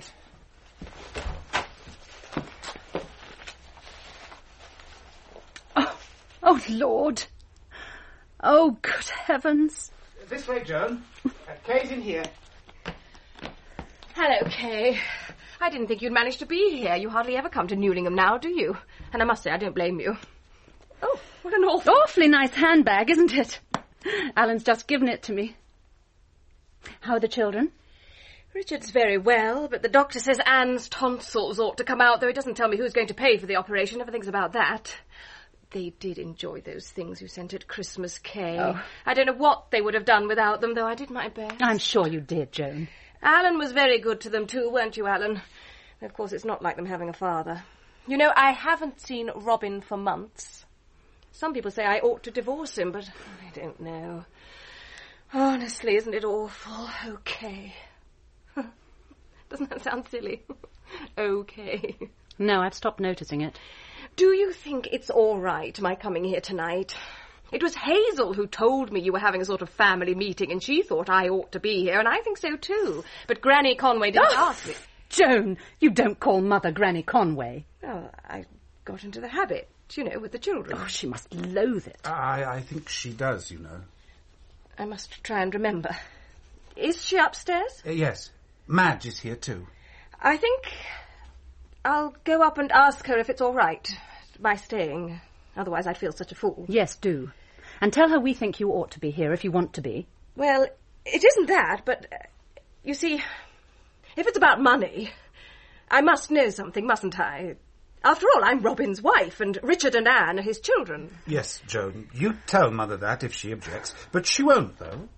Oh, Lord. Oh, good heavens. This way, Joan. Kay's in here. Hello, Kay. I didn't think you'd manage to be here. You hardly ever come to Newlingham now, do you? And I must say, I don't blame you. Oh, what an awfully nice handbag, isn't it? Alan's just given it to me. How are the children? Richard's very well, but the doctor says Anne's tonsils ought to come out, though he doesn't tell me who's going to pay for the operation. Never thinks about that. They did enjoy those things you sent at Christmas, Kay. Oh. I don't know what they would have done without them, though I did my best. I'm sure you did, Joan. Alan was very good to them too, weren't you, Alan? Of course, it's not like them having a father. You know, I haven't seen Robin for months. Some people say I ought to divorce him, but I don't know. Honestly, isn't it awful? Okay. Doesn't that sound silly? Okay. No, I've stopped noticing it. Do you think it's all right, my coming here tonight? It was Hazel who told me you were having a sort of family meeting, and she thought I ought to be here, and I think so too. But Granny Conway didn't ask me. Joan, you don't call Mother Granny Conway. Oh, I got into the habit, you know, with the children. Oh, she must loathe it. I think she does, you know. I must try and remember. Is she upstairs? Yes. Madge is here too. I think I'll go up and ask her if it's all right, my staying. Otherwise I'd feel such a fool. Yes, do. And tell her we think you ought to be here if you want to be. Well, it isn't that, but, you see, if it's about money, I must know something, mustn't I? After all, I'm Robin's wife, and Richard and Anne are his children. Yes, Joan, you tell Mother that if she objects, but she won't, though.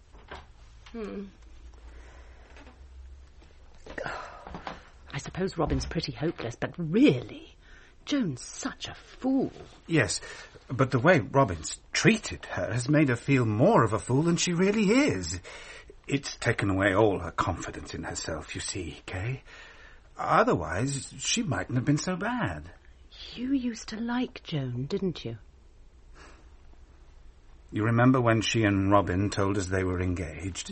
I suppose Robin's pretty hopeless, but really, Joan's such a fool. Yes, but the way Robin's treated her has made her feel more of a fool than she really is. It's taken away all her confidence in herself, you see, Kay. Otherwise, she mightn't have been so bad. You used to like Joan, didn't you? You remember when she and Robin told us they were engaged?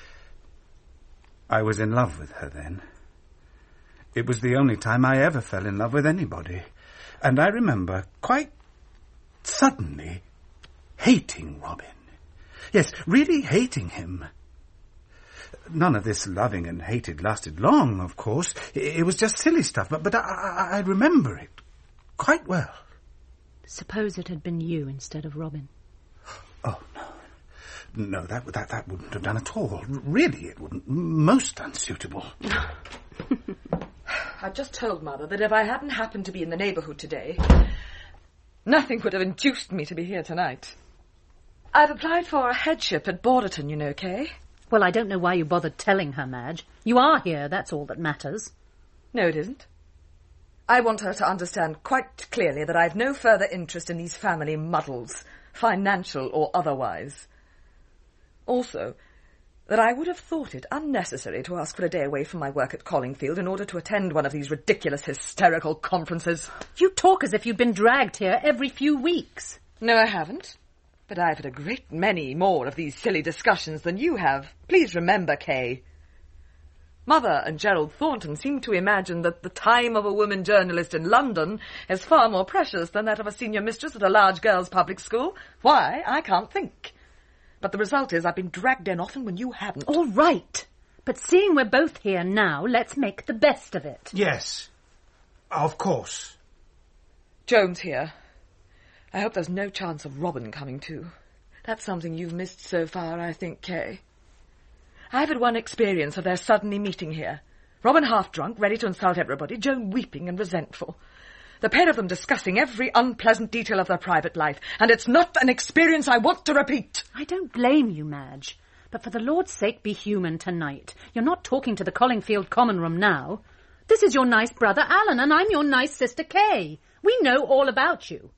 I was in love with her then. It was the only time I ever fell in love with anybody. And I remember, quite suddenly, hating Robin. Yes, really hating him. None of this loving and hated lasted long, of course. It was just silly stuff, but I remember it quite well. Suppose it had been you instead of Robin. Oh, no. No, that wouldn't have done at all. Really, it wouldn't. Most unsuitable. I just told Mother that if I hadn't happened to be in the neighbourhood today, nothing would have induced me to be here tonight. I've applied for a headship at Borderton, you know, Kay. Well, I don't know why you bothered telling her, Madge. You are here, that's all that matters. No, it isn't. I want her to understand quite clearly that I've no further interest in these family muddles, financial or otherwise. Also, that I would have thought it unnecessary to ask for a day away from my work at Collingfield in order to attend one of these ridiculous hysterical conferences. You talk as if you'd been dragged here every few weeks. No, I haven't. But I've had a great many more of these silly discussions than you have. Please remember, Kay. Mother and Gerald Thornton seem to imagine that the time of a woman journalist in London is far more precious than that of a senior mistress at a large girls' public school. Why, I can't think. But the result is I've been dragged in often when you haven't. All right. But seeing we're both here now, let's make the best of it. Yes. Of course. Joan's here. I hope there's no chance of Robin coming too. That's something you've missed so far, I think, Kay. I've had one experience of their suddenly meeting here. Robin half-drunk, ready to insult everybody, Joan weeping and resentful. The pair of them discussing every unpleasant detail of their private life, and it's not an experience I want to repeat. I don't blame you, Madge. But for the Lord's sake, be human tonight. You're not talking to the Collingfield common room now. This is your nice brother Alan, and I'm your nice sister Kay. We know all about you.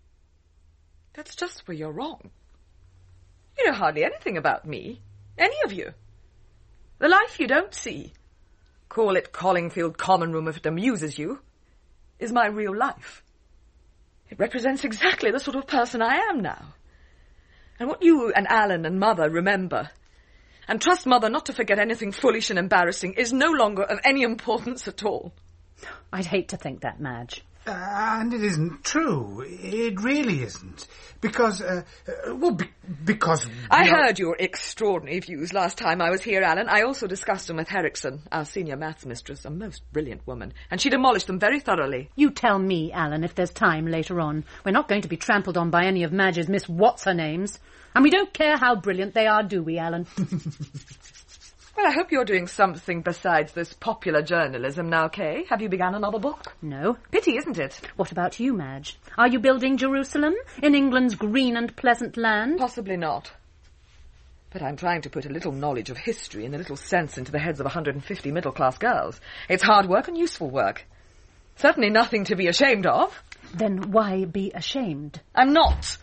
That's just where you're wrong. You know hardly anything about me. Any of you. The life you don't see, call it Collingfield common room if it amuses you, is my real life. It represents exactly the sort of person I am now. And what you and Alan and Mother remember, and trust Mother not to forget anything foolish and embarrassing, is no longer of any importance at all. I'd hate to think that, Madge. And it isn't true. It really isn't. Because, because... I heard your extraordinary views last time I was here, Alan. I also discussed them with Herrickson, our senior maths mistress, a most brilliant woman, and she demolished them very thoroughly. You tell me, Alan, if there's time later on. We're not going to be trampled on by any of Madge's Miss What's-her-names. And we don't care how brilliant they are, do we, Alan? Well, I hope you're doing something besides this popular journalism now, Kay. Have you begun another book? No. Pity, isn't it? What about you, Madge? Are you building Jerusalem in England's green and pleasant land? Possibly not. But I'm trying to put a little knowledge of history and a little sense into the heads of 150 middle-class girls. It's hard work and useful work. Certainly nothing to be ashamed of. Then why be ashamed? I'm not.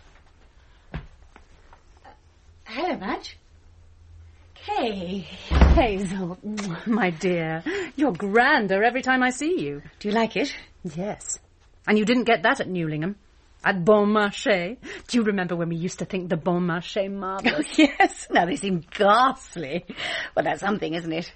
Hello, Madge. Kay. Hazel, my dear, you're grander every time I see you. Do you like it? Yes. And you didn't get that at Newlingham. At Bon Marché. Do you remember when we used to think the Bon Marché marvellous? Oh, yes. Now they seem ghastly. Well, that's something, isn't it?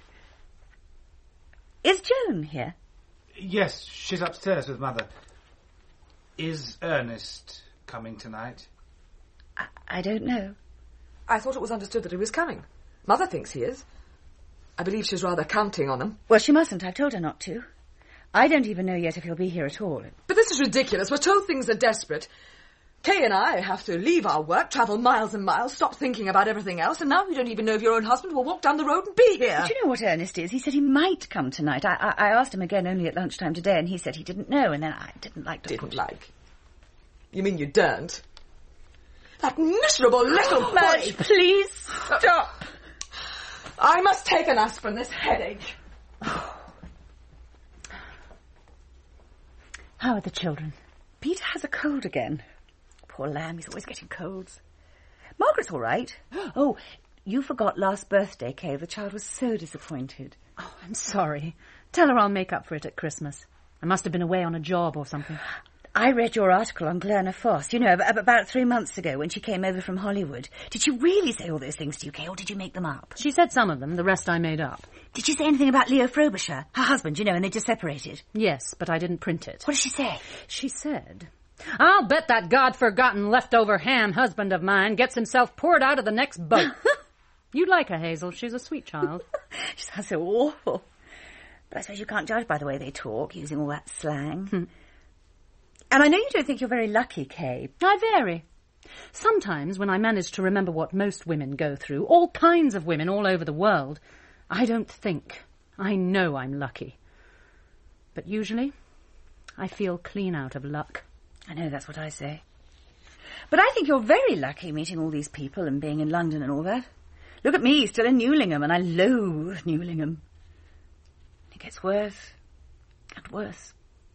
Is Joan here? Yes, she's upstairs with Mother. Is Ernest coming tonight? I don't know. I thought it was understood that he was coming. Mother thinks he is. I believe she's rather counting on him. Well, she mustn't. I've told her not to. I don't even know yet if he'll be here at all. But this is ridiculous. We're told things are desperate. Kay and I have to leave our work, travel miles and miles, stop thinking about everything else, and now you don't even know if your own husband will walk down the road and be here. Do you know what Ernest is? He said he might come tonight. I asked him again only at lunchtime today, and he said he didn't know, and then I didn't like to Didn't like? You mean you don't? That miserable little Madge, please stop. I must take an aspirin, this headache. How are the children? Peter has a cold again. Poor lamb, he's always getting colds. Margaret's all right. Oh, you forgot last birthday, Kay. The child was so disappointed. Oh, I'm sorry. Tell her I'll make up for it at Christmas. I must have been away on a job or something. I read your article on Glerna Foss, you know, about 3 months ago when she came over from Hollywood. Did she really say all those things to you, Kay, or did you make them up? She said some of them, the rest I made up. Did she say anything about Leo Frobisher, her husband, you know, and they just separated? Yes, but I didn't print it. What did she say? She said, I'll bet that God-forgotten leftover ham husband of mine gets himself poured out of the next boat. You'd like her, Hazel. She's a sweet child. She sounds so awful. But I suppose you can't judge by the way they talk, using all that slang. And I know you don't think you're very lucky, Kay. I vary. Sometimes, when I manage to remember what most women go through, all kinds of women all over the world, I don't think. I know I'm lucky. But usually, I feel clean out of luck. I know, that's what I say. But I think you're very lucky meeting all these people and being in London and all that. Look at me, still in Newlingham, and I loathe Newlingham. It gets worse and worse.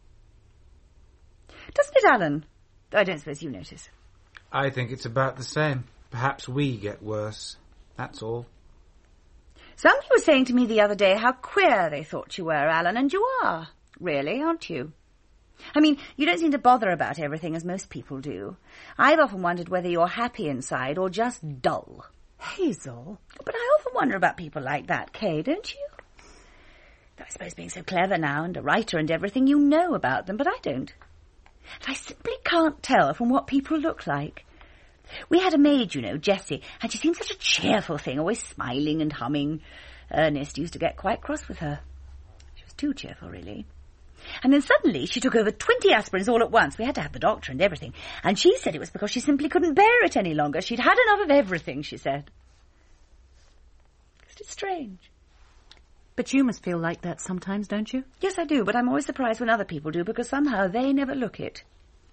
Doesn't it, Alan? Though I don't suppose you notice. I think it's about the same. Perhaps we get worse. That's all. Somebody was saying to me the other day how queer they thought you were, Alan, and you are. Really, aren't you? I mean, you don't seem to bother about everything as most people do. I've often wondered whether you're happy inside or just dull. Hazel? But I often wonder about people like that, Kay, don't you? Though I suppose being so clever now and a writer and everything, you know about them, but I don't. And I simply can't tell from what people look like. We had a maid, you know, Jessie, and she seemed such a cheerful thing, always smiling and humming. Ernest used to get quite cross with her. She was too cheerful, really. And then suddenly she took over 20 aspirins all at once. We had to have the doctor and everything. And she said it was because she simply couldn't bear it any longer. She'd had enough of everything, she said. Isn't it strange? But you must feel like that sometimes, don't you? Yes, I do, but I'm always surprised when other people do, because somehow they never look it.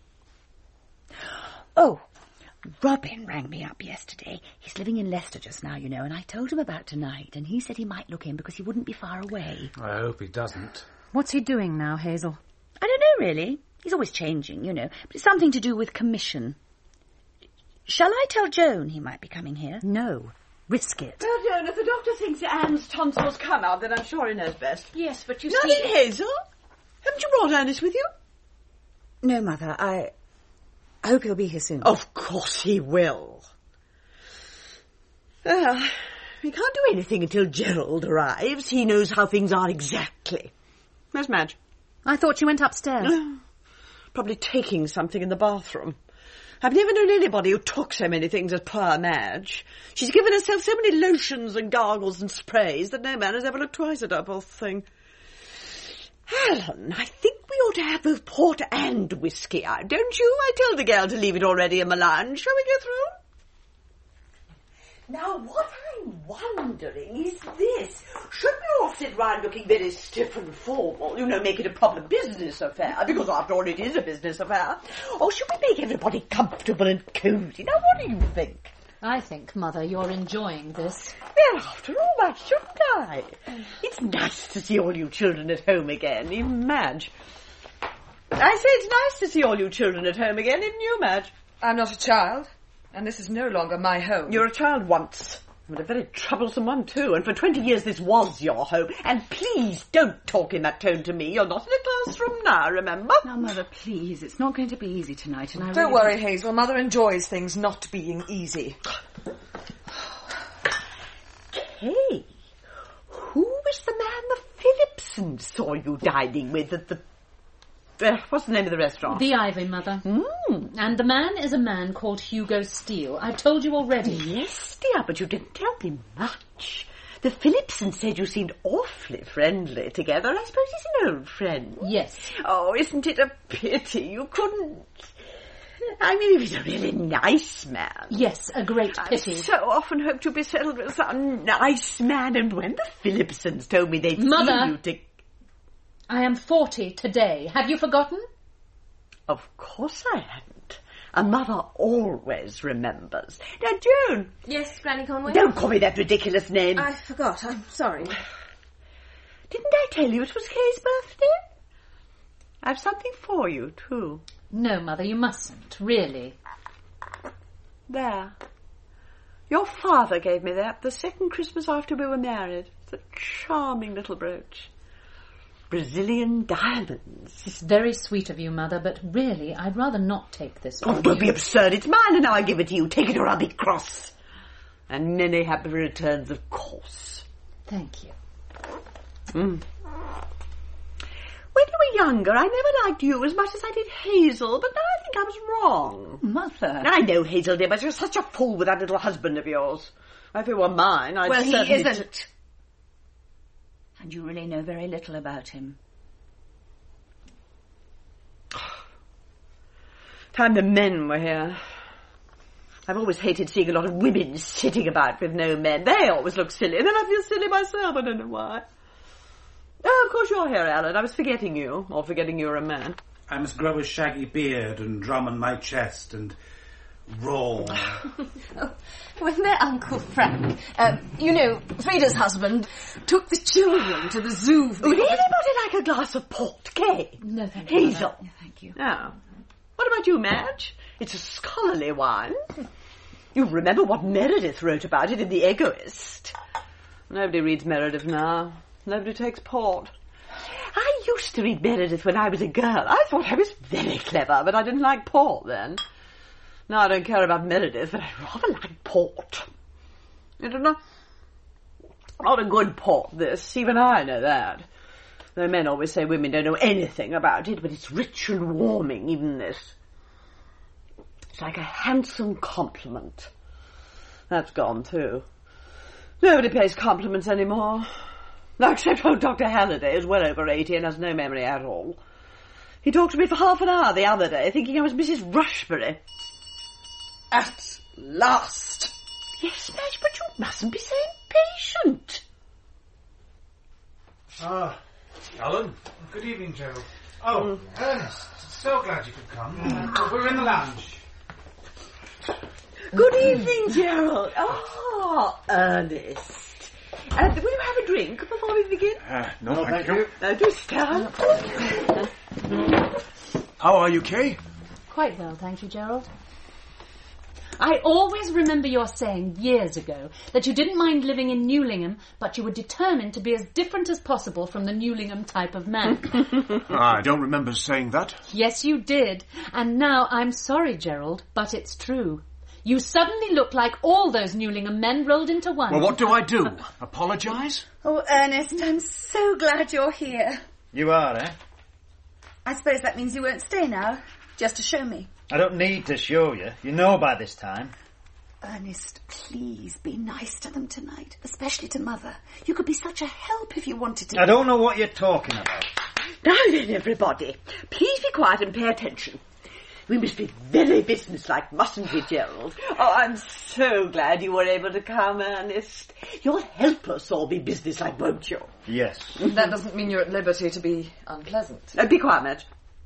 Oh, Robin rang me up yesterday. He's living in Leicester just now, you know, and I told him about tonight, and he said he might look in because he wouldn't be far away. I hope he doesn't. What's he doing now, Hazel? I don't know, really. He's always changing, you know, but it's something to do with commission. Shall I tell Joan he might be coming here? No. Risk it. Well, Joan, if the doctor thinks Anne's tonsils come out, then I'm sure he knows best. Yes, but you Not see... in Hazel? Haven't you brought Ernest with you? No, Mother. I hope he'll be here soon. Of course he will. Well, we can't do anything until Gerald arrives. He knows how things are exactly. Where's Madge? I thought she went upstairs. Probably taking something in the bathroom. I've never known anybody who took so many things as poor Madge. She's given herself so many lotions and gargles and sprays that no man has ever looked twice at her, poor thing. Alan, I think we ought to have both port and whiskey out, don't you? I told the girl to leave it already in my lounge. Shall we go through? Now, what I'm wondering is this. Should we all sit round looking very stiff and formal, you know, make it a proper business affair, because after all it is a business affair, or should we make everybody comfortable and cosy? Now, what do you think? I think, Mother, you're enjoying this. Well, after all, why shouldn't I? It's nice to see all you children at home again, even Madge. I say it's nice to see all you children at home again, even you, Madge. I'm not a child, and this is no longer my home. You're a child once, but a very troublesome one too, and for 20 years this was your home. And please don't talk in that tone to me. You're not in a classroom now, remember? Now, Mother, please. It's not going to be easy tonight, and I Don't worry, Hazel. Mother enjoys things not being easy. Kay, who was the man the Phillipsons saw you dining with at the... what's the name of the restaurant? The Ivy, Mother. And the man is a man called Hugo Steele. I've told you already. Yes, dear, but you didn't tell me much. The Phillipsons said you seemed awfully friendly together. I suppose he's an old friend. Yes. Oh, isn't it a pity you couldn't... I mean, he was a really nice man. Yes, a great pity. I so often hoped to be settled with some nice man, and when the Phillipsons told me they'd Mother, seen you to... I am 40 today. Have you forgotten? Of course I hadn't. A mother always remembers. Now, Joan... Yes, Granny Conway? Don't call me that ridiculous name. I forgot. I'm sorry. Didn't I tell you it was Kay's birthday? I've something for you, too. No, Mother, you mustn't, really. There. Your father gave me that the second Christmas after we were married. It's a charming little brooch. Brazilian diamonds. It's very sweet of you, Mother, but really, I'd rather not take this. Oh, don't be absurd. It's mine and I'll give it to you. Take it or I'll be cross. And many happy returns, of course. Thank you. When you were younger, I never liked you as much as I did Hazel, but now I think I was wrong. Mother. I know, Hazel, dear, but you're such a fool with that little husband of yours. If he were mine, I'd Well, certainly... he isn't. And you really know very little about him. Time the men were here. I've always hated seeing a lot of women sitting about with no men. They always look silly, and then I feel silly myself. I don't know why. Oh, of course you're here, Alan. I was forgetting you, or forgetting you're a man. I must grow a shaggy beard and drum on my chest and roar. When their Uncle Frank, you know, Frida's husband, took the children to the zoo... Would anybody like a glass of port, Kay? No, thank you, Hazel. Mother. Thank you. Now, what about you, Madge? It's a scholarly wine. You remember what Meredith wrote about it in The Egoist. Nobody reads Meredith now. Nobody takes port. I used to read Meredith when I was a girl. I thought I was very clever, but I didn't like port then. Now I don't care about Meredith, but I rather like port. It's not a good port, this. Even I know that. Though men always say women don't know anything about it, but it's rich and warming, even this. It's like a handsome compliment. That's gone, too. Nobody pays compliments anymore. No, except old Dr. Halliday is well over 80 and has no memory at all. He talked to me for half an hour the other day, thinking I was Mrs. Rushbury. At last. Yes, Madge, but you mustn't be so impatient. Ah, Alan. Good evening, Gerald. Oh, Ernest, so glad you could come. We're in the lounge. Good evening, Gerald. Oh, Ernest. Will you have a drink before we begin? No, thank you. Do stand. How are you, Kay? Quite well, thank you, Gerald. I always remember your saying years ago that you didn't mind living in Newlingham, but you were determined to be as different as possible from the Newlingham type of man. I don't remember saying that. Yes, you did. And now I'm sorry, Gerald, but it's true. You suddenly look like all those Newlingham men rolled into one. Well, what do I do? Apologise? Oh, Ernest, I'm so glad you're here. You are, eh? I suppose that means you won't stay now, just to show me. I don't need to show you. You know by this time. Ernest, please be nice to them tonight, especially to Mother. You could be such a help if you wanted to. I don't know what you're talking about. Now then, everybody, please be quiet and pay attention. We must be very businesslike, mustn't we, Gerald? Oh, I'm so glad you were able to come, Ernest. You'll help us all be businesslike, won't you? Yes. That doesn't mean you're at liberty to be unpleasant. Be quiet, Madge.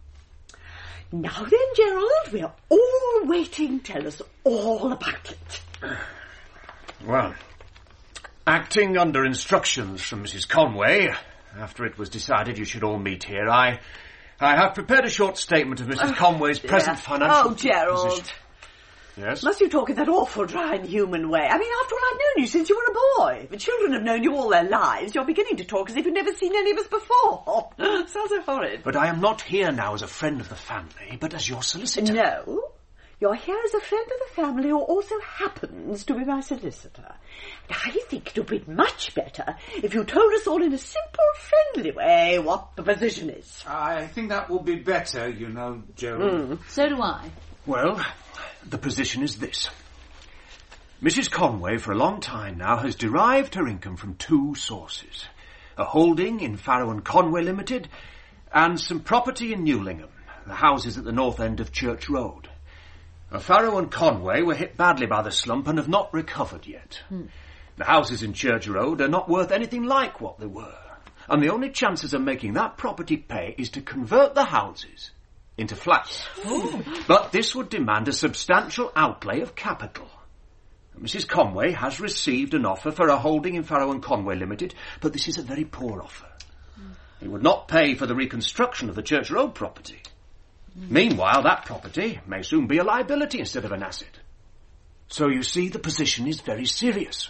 Now then, Gerald, we're all waiting. Tell us all about it. Well, acting under instructions from Mrs. Conway, after it was decided you should all meet here, I have prepared a short statement of Mrs. Conway's present financial Oh, Gerald. position. Yes? Must you talk in that awful, dry and human way? I mean, after all, I've known you since you were a boy. The children have known you all their lives. You're beginning to talk as if you've never seen any of us before. Sounds so horrid. But I am not here now as a friend of the family, but as your solicitor. No. You're here as a friend of the family who also happens to be my solicitor. And I think it would be much better if you told us all in a simple, friendly way what the position is. I think that will be better, you know, Gerald. So do I. Well, the position is this. Mrs. Conway, for a long time now, has derived her income from two sources. A holding in Farrow and Conway Limited and some property in Newlingham, the houses at the north end of Church Road. Farrow and Conway were hit badly by the slump and have not recovered yet. The houses in Church Road are not worth anything like what they were. And the only chances of making that property pay is to convert the houses into flats. But this would demand a substantial outlay of capital. Mrs. Conway has received an offer for a holding in Farrow and Conway Limited, but this is a very poor offer. It would not pay for the reconstruction of the Church Road property. Meanwhile, that property may soon be a liability instead of an asset. So you see, the position is very serious.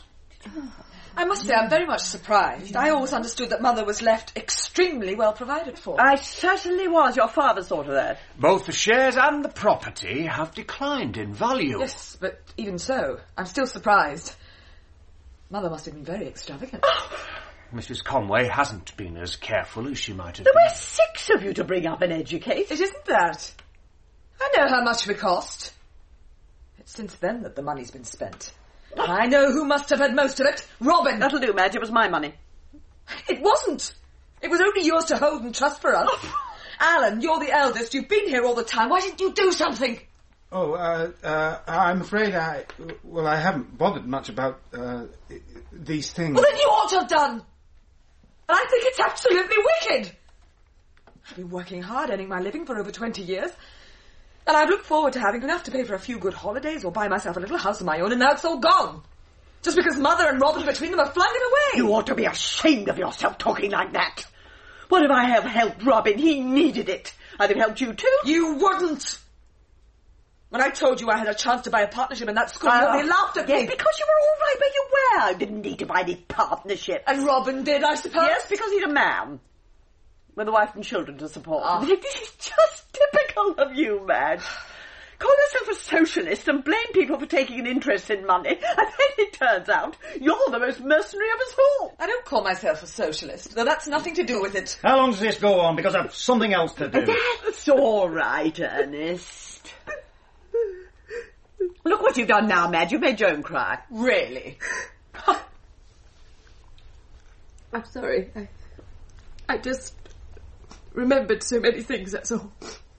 I must say I'm very much surprised. I always understood that Mother was left extremely well provided for. I certainly was. Your father thought of that. Both the shares and the property have declined in value. Yes, but even so, I'm still surprised. Mother must have been very extravagant. Mrs. Conway hasn't been as careful as she might have There been. were 6 of you to bring up and educate. It isn't that. I know how much it cost. It's since then that the money's been spent. And I know who must have had most of it. Robin. That'll do, Madge. It was my money. It wasn't. It was only yours to hold and trust for us. Alan, you're the eldest. You've been here all the time. Why didn't you do something? Oh, I'm afraid I haven't bothered much about, these things. Well, then you ought to have done. And I think it's absolutely wicked. I've been working hard, earning my living for over 20 years. And I've looked forward to having enough to pay for a few good holidays or buy myself a little house of my own, and now it's all gone. Just because Mother and Robin between them have flung it away. You ought to be ashamed of yourself talking like that. What if I have helped Robin? He needed it. I'd have helped you too. You wouldn't. When I told you I had a chance to buy a partnership in that school, they laughed at me. Yes, because you were all right where you were. I didn't need to buy any partnership. And Robin did, I suppose? Yes, because he's a man. With a wife and children to support. This is just typical of you, Madge. Call yourself a socialist and blame people for taking an interest in money, and then it turns out you're the most mercenary of us all. I don't call myself a socialist, though that's nothing to do with it. How long does this go on? Because I've something else to do. That's all right, Ernest. Look what you've done now, Madge. You've made Joan cry. Really? I'm sorry. I just remembered so many things, that's all.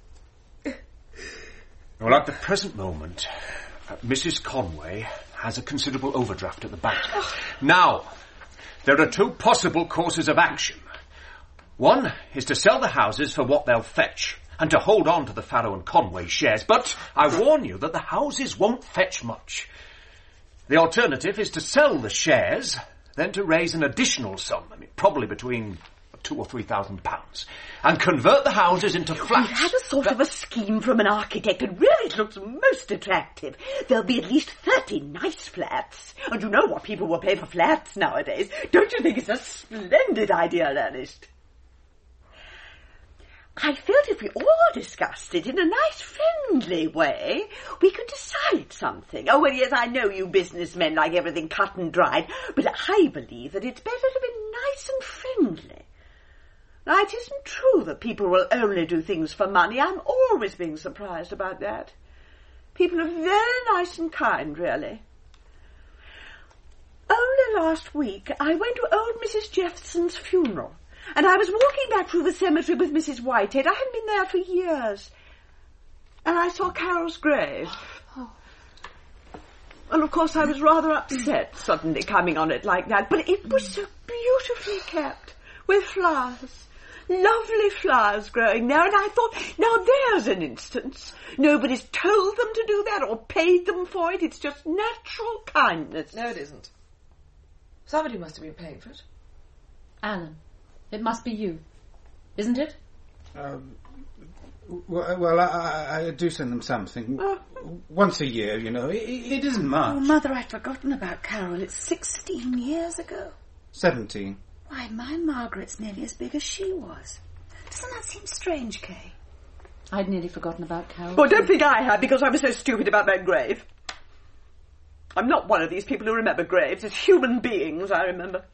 Well, at the present moment, Mrs. Conway has a considerable overdraft at the bank. Now, there are 2 possible courses of action. One is to sell the houses for what they'll fetch, and to hold on to the Farrow and Conway shares. But I warn you that the houses won't fetch much. The alternative is to sell the shares, then to raise an additional sum, probably between £2,000 or £3,000, and convert the houses into flats. We had a sort of a scheme from an architect, and really it looks most attractive. There'll be at least 30 nice flats. And you know what people will pay for flats nowadays. Don't you think it's a splendid idea, Ernest? I felt if we all discussed it in a nice, friendly way, we could decide something. Oh, well, yes, I know you businessmen like everything cut and dried, but I believe that it's better to be nice and friendly. Now, it isn't true that people will only do things for money. I'm always being surprised about that. People are very nice and kind, really. Only last week, I went to old Mrs. Jefferson's funeral. And I was walking back through the cemetery with Mrs. Whitehead. I hadn't been there for years. And I saw Carol's grave. And of course I was rather upset suddenly coming on it like that. But it was so beautifully kept, with flowers. Lovely flowers growing there. And I thought, now there's an instance. Nobody's told them to do that or paid them for it. It's just natural kindness. No, it isn't. Somebody must have been paying for it. Alan. It must be you, isn't it? Well, I do send them something. Once a year, you know. It isn't much. Oh, Mother, I'd forgotten about Carol. It's 16 years ago. 17. Why, my Margaret's nearly as big as she was. Doesn't that seem strange, Kay? I'd nearly forgotten about Carol. Well, don't think I had, because I was so stupid about that grave. I'm not one of these people who remember graves. It's human beings I remember.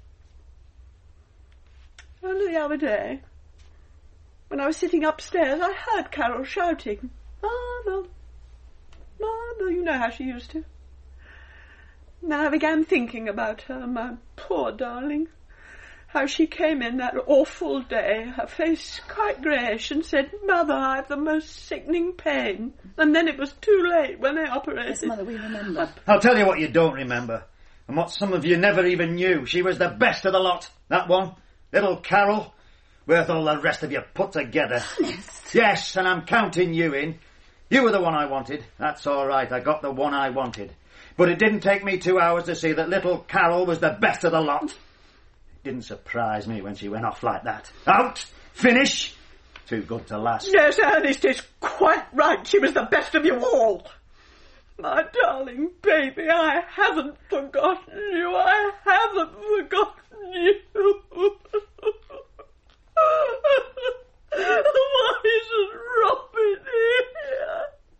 Only the other day, when I was sitting upstairs, I heard Carol shouting, "Mother, Mother," you know how she used to. And then I began thinking about her, my poor darling. how she came in that awful day, her face quite greyish, and said, "Mother, I've the most sickening pain." And then it was too late when they operated. Yes, Mother, we remember. I'll tell you what you don't remember, and what some of you never even knew. She was the best of the lot, that one. Little Carol, worth all the rest of you put together. Honest? Yes, and I'm counting you in. You were the one I wanted. That's all right, I got the one I wanted. But it didn't take me 2 hours to see that little Carol was the best of the lot. It didn't surprise me when she went off like that. Out! Finish! Too good to last. Yes, Ernest is quite right. She was the best of you all. My darling baby, I haven't forgotten you. I haven't forgotten you. Why isn't Robin here?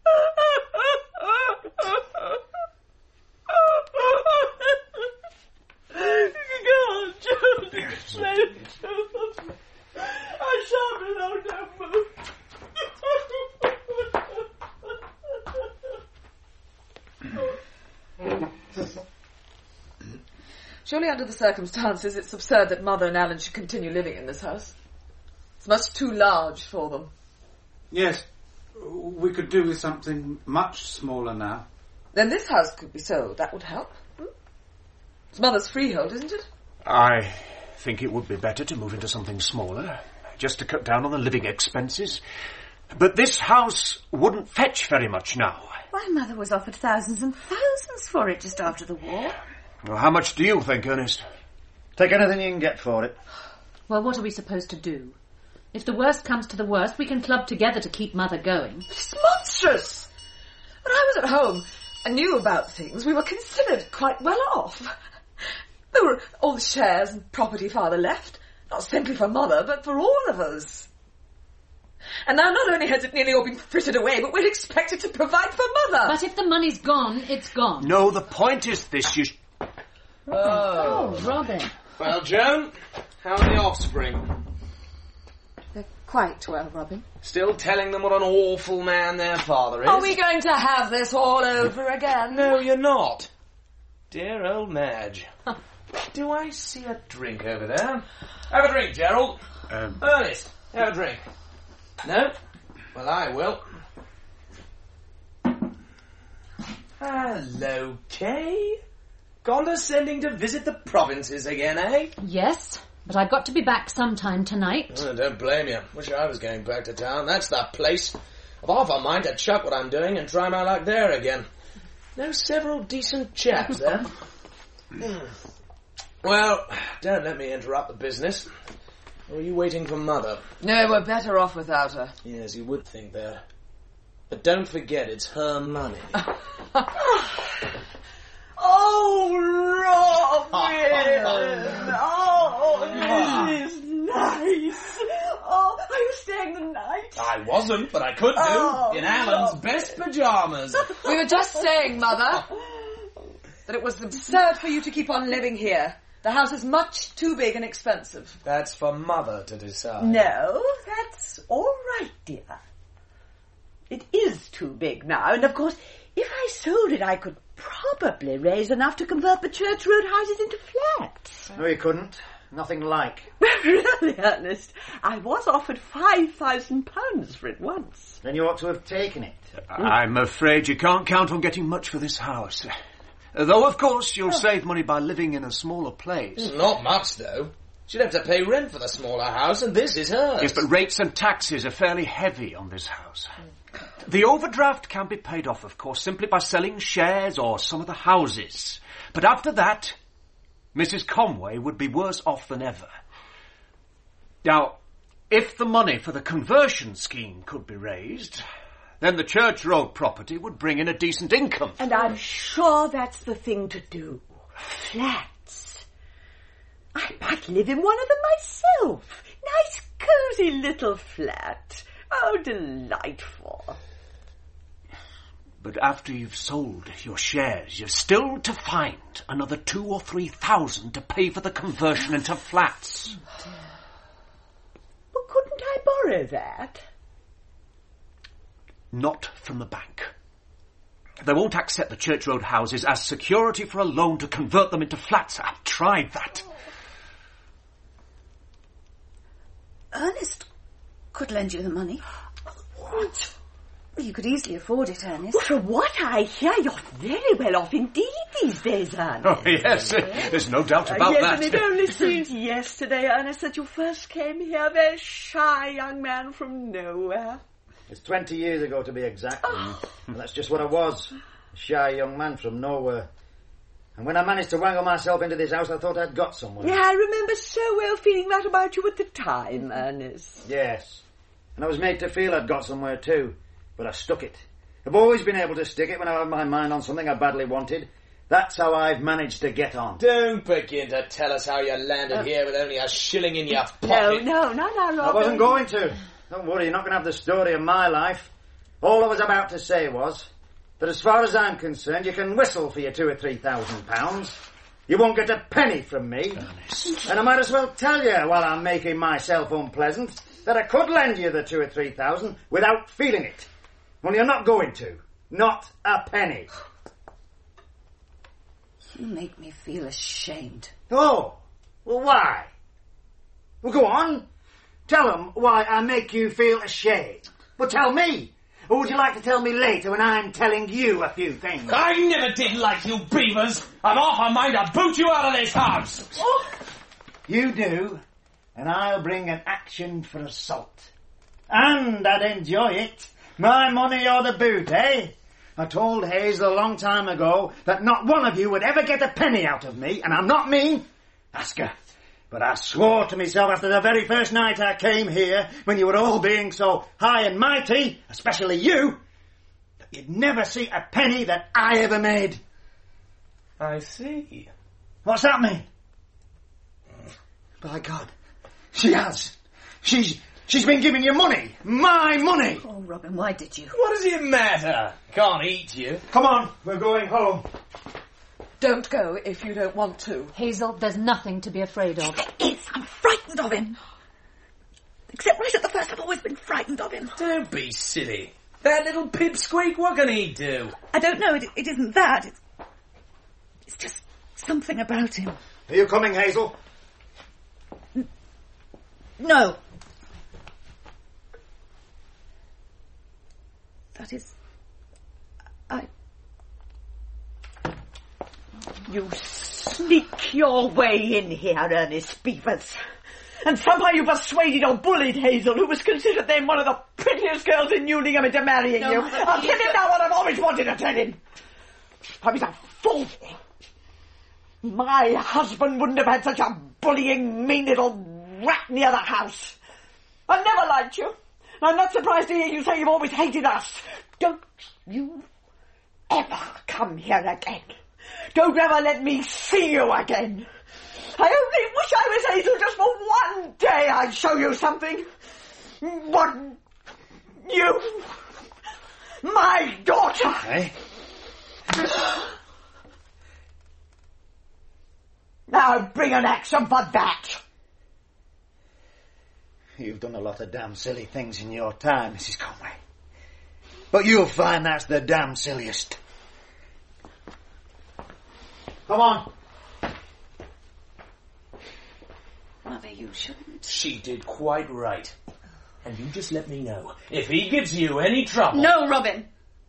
Go on, Joan, explain it to them. I shan't be no number. Surely under the circumstances it's absurd that Mother and Alan should continue living in this house. It's much too large for them. Yes, we could do with something much smaller now. Then this house could be sold. That would help. It's Mother's freehold, isn't it? I think it would be better to move into something smaller, just to cut down on the living expenses. But this house wouldn't fetch very much now. Why, Mother was offered thousands and thousands for it just after the war. Well, how much do you think, Ernest? Take anything you can get for it. Well, what are we supposed to do? If the worst comes to the worst, we can club together to keep Mother going. It's monstrous! When I was at home and knew about things, we were considered quite well off. There were all the shares and property Father left, not simply for Mother, but for all of us. And now not only has it nearly all been frittered away, but we're expected to provide for Mother. But if the money's gone, it's gone. No, the point is this, you... Oh, Robin. Well, Joan, how are the offspring? They're quite well, Robin. Still telling them what an awful man their father is? Are we going to have this all over again? No, you're not. Dear old Madge. Do I see a drink over there? Have a drink, Gerald. Ernest, have a drink. No? Well, I will. Hello, Kay. Condescending to visit the provinces again, eh? Yes, but I've got to be back sometime tonight. Oh, don't blame you. Wish I was going back to town. That's the place. I've half a mind to chuck what I'm doing and try my luck there again. Know several decent chaps there. Well, don't let me interrupt the business. Or are you waiting for Mother? No, we're better off without her. Yes, you would think that. But don't forget, it's her money. Oh, Robin! Oh, this is nice. Oh, are you staying the night? I wasn't, but I could do. In Alan's best pyjamas. We were just saying, Mother, that it was absurd for you to keep on living here. The house is much too big and expensive. That's for Mother to decide. No, that's all right, dear. It is too big now, and of course, if I sold it, I could probably raise enough to convert the Church Road houses into flats. No, you couldn't. Nothing like. Really, Ernest, I was offered £5,000 for it once. Then you ought to have taken it. I'm afraid you can't count on getting much for this house. Though, of course, you'll save money by living in a smaller place. Not much, though. She'd have to pay rent for the smaller house, and this is hers. Yes, but rates and taxes are fairly heavy on this house. The overdraft can be paid off, of course, simply by selling shares or some of the houses. But after that, Mrs. Conway would be worse off than ever. Now, if the money for the conversion scheme could be raised, then the Church Road property would bring in a decent income. And I'm sure that's the thing to do. Flats. I might live in one of them myself. Nice, cosy little flat. Oh, delightful. But after you've sold your shares, you're still to find another 2,000 or 3,000 to pay for the conversion into flats. Well, couldn't I borrow that? Not from the bank. They won't accept the Church Road houses as security for a loan to convert them into flats. I've tried that. Ernest could lend you the money. What? Well, you could easily afford it, Ernest. Well, from what I hear, you're very well off indeed these days, Ernest. Oh, yes, there's no doubt about yes, that. and it only seems yesterday, Ernest, that you first came here, a very shy young man from nowhere. It's 20 years ago, to be exact. And that's just what I was. A shy young man from nowhere. And when I managed to wangle myself into this house, I thought I'd got somewhere. Yeah, I remember so well feeling that about you at the time, Ernest. Yes. And I was made to feel I'd got somewhere too. But I stuck it. I've always been able to stick it when I have my mind on something I badly wanted. That's how I've managed to get on. Don't begin to tell us how you landed here with only a shilling in your pocket. No, Robin. I wasn't going to. Don't worry, you're not going to have the story of my life. All I was about to say was that as far as I'm concerned, you can whistle for your £2,000 or £3,000. You won't get a penny from me. Honest. And I might as well tell you, while I'm making myself unpleasant, that I could lend you the £2,000 or £3,000 without feeling it. Well, you're not going to. Not a penny. You make me feel ashamed. Oh, well, why? Well, go on. Tell them why I make you feel ashamed. Well, tell me. Or would you like to tell me later when I'm telling you a few things? I never did like you beavers. I'm off my mind to boot you out of this house. Oh, you do, and I'll bring an action for assault. And I'd enjoy it. My money or the boot, eh? I told Hazel a long time ago that not one of you would ever get a penny out of me, and I'm not mean. Ask her. But I swore to myself after the very first night I came here, when you were all being so high and mighty, especially you, that you'd never see a penny that I ever made. I see. What's that mean? By God, she has. She's been giving you money. My money. Oh, Robin, why did you? What does it matter? Can't eat you. Come on, we're going home. Don't go if you don't want to. Hazel, there's nothing to be afraid of. I'm frightened of him. Except right at the first, I've always been frightened of him. Don't be silly. That little pipsqueak, what can he do? I don't know, it isn't that. It's just something about him. Are you coming, Hazel? No. That is... You sneak your way in here, Ernest Beavers. And somehow you persuaded or bullied Hazel, who was considered then one of the prettiest girls in Newlingham, into marrying you. I'll tell him now what I've always wanted to tell him. I was a fool. My husband wouldn't have had such a bullying, mean little rat near the house. I never liked you. I'm not surprised to hear you say you've always hated us. Don't you ever come here again. Don't ever let me see you again. I only wish I was Hazel just for one day. I'd show you something. What? You? My daughter. Eh? Now bring an action for that. You've done a lot of damn silly things in your time, Mrs. Conway. But you'll find that's the damn silliest. Come on. Mother, you shouldn't. She did quite right. And you just let me know. If he gives you any trouble... No, Robin.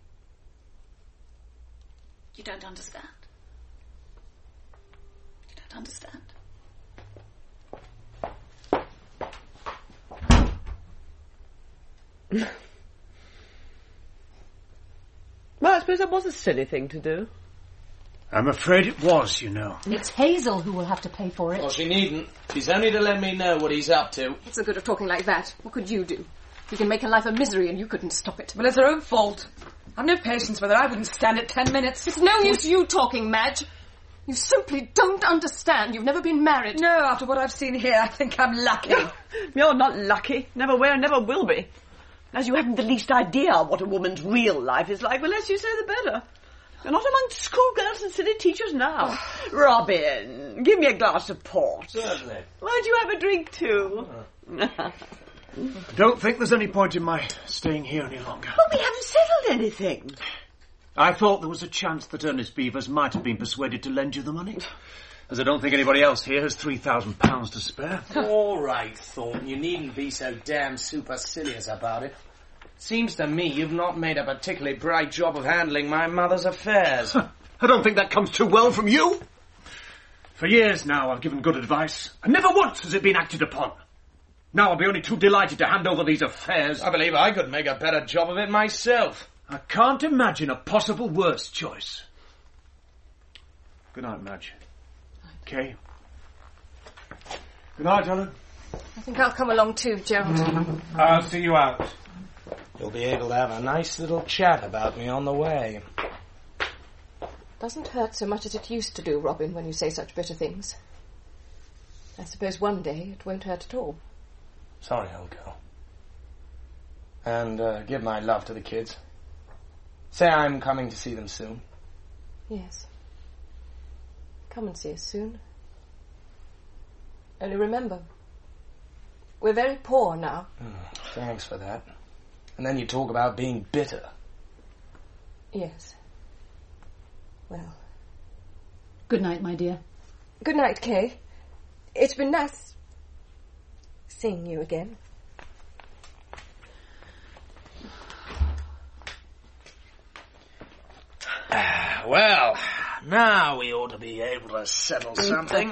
You don't understand. You don't understand. Well, I suppose that was a silly thing to do. I'm afraid it was, you know. It's Hazel who will have to pay for it. Well, she needn't. She's only to let me know what he's up to. What's the good of talking like that? What could you do? You can make her life a misery and you couldn't stop it. Well, it's her own fault. I've no patience with her. I wouldn't stand it 10 minutes. It's no use you talking, Madge. You simply don't understand. You've never been married. No, after what I've seen here, I think I'm lucky. You're not lucky. Never were, never will be. As you haven't the least idea what a woman's real life is like, the less you say the better. You're not among schoolgirls and silly teachers now. Robin, give me a glass of port. Certainly. Won't you have a drink too? I don't think there's any point in my staying here any longer. But we haven't settled anything. I thought there was a chance that Ernest Beavers might have been persuaded to lend you the money. as I don't think anybody else here has £3,000 to spare. All right, Thornton, you needn't be so damn supercilious about it. Seems to me you've not made a particularly bright job of handling my mother's affairs. I don't think that comes too well from you. For years now I've given good advice, and never once has it been acted upon. Now I'll be only too delighted to hand over these affairs. I believe I could make a better job of it myself. I can't imagine a possible worse choice. Good night, Madge. Kay. Good night, Helen. I think I'll come along too, Gerald. I'll see you out. You'll be able to have a nice little chat about me on the way. Doesn't hurt so much as it used to do, Robin, when you say such bitter things. I suppose one day it won't hurt at all. Sorry, old girl. And give my love to the kids. Say I'm coming to see them soon. Yes. Come and see us soon. Only remember, we're very poor now. Thanks for that. And then you talk about being bitter. Yes. Well. Good night, my dear. Good night, Kay. It's been nice seeing you again. Well, now we ought to be able to settle something.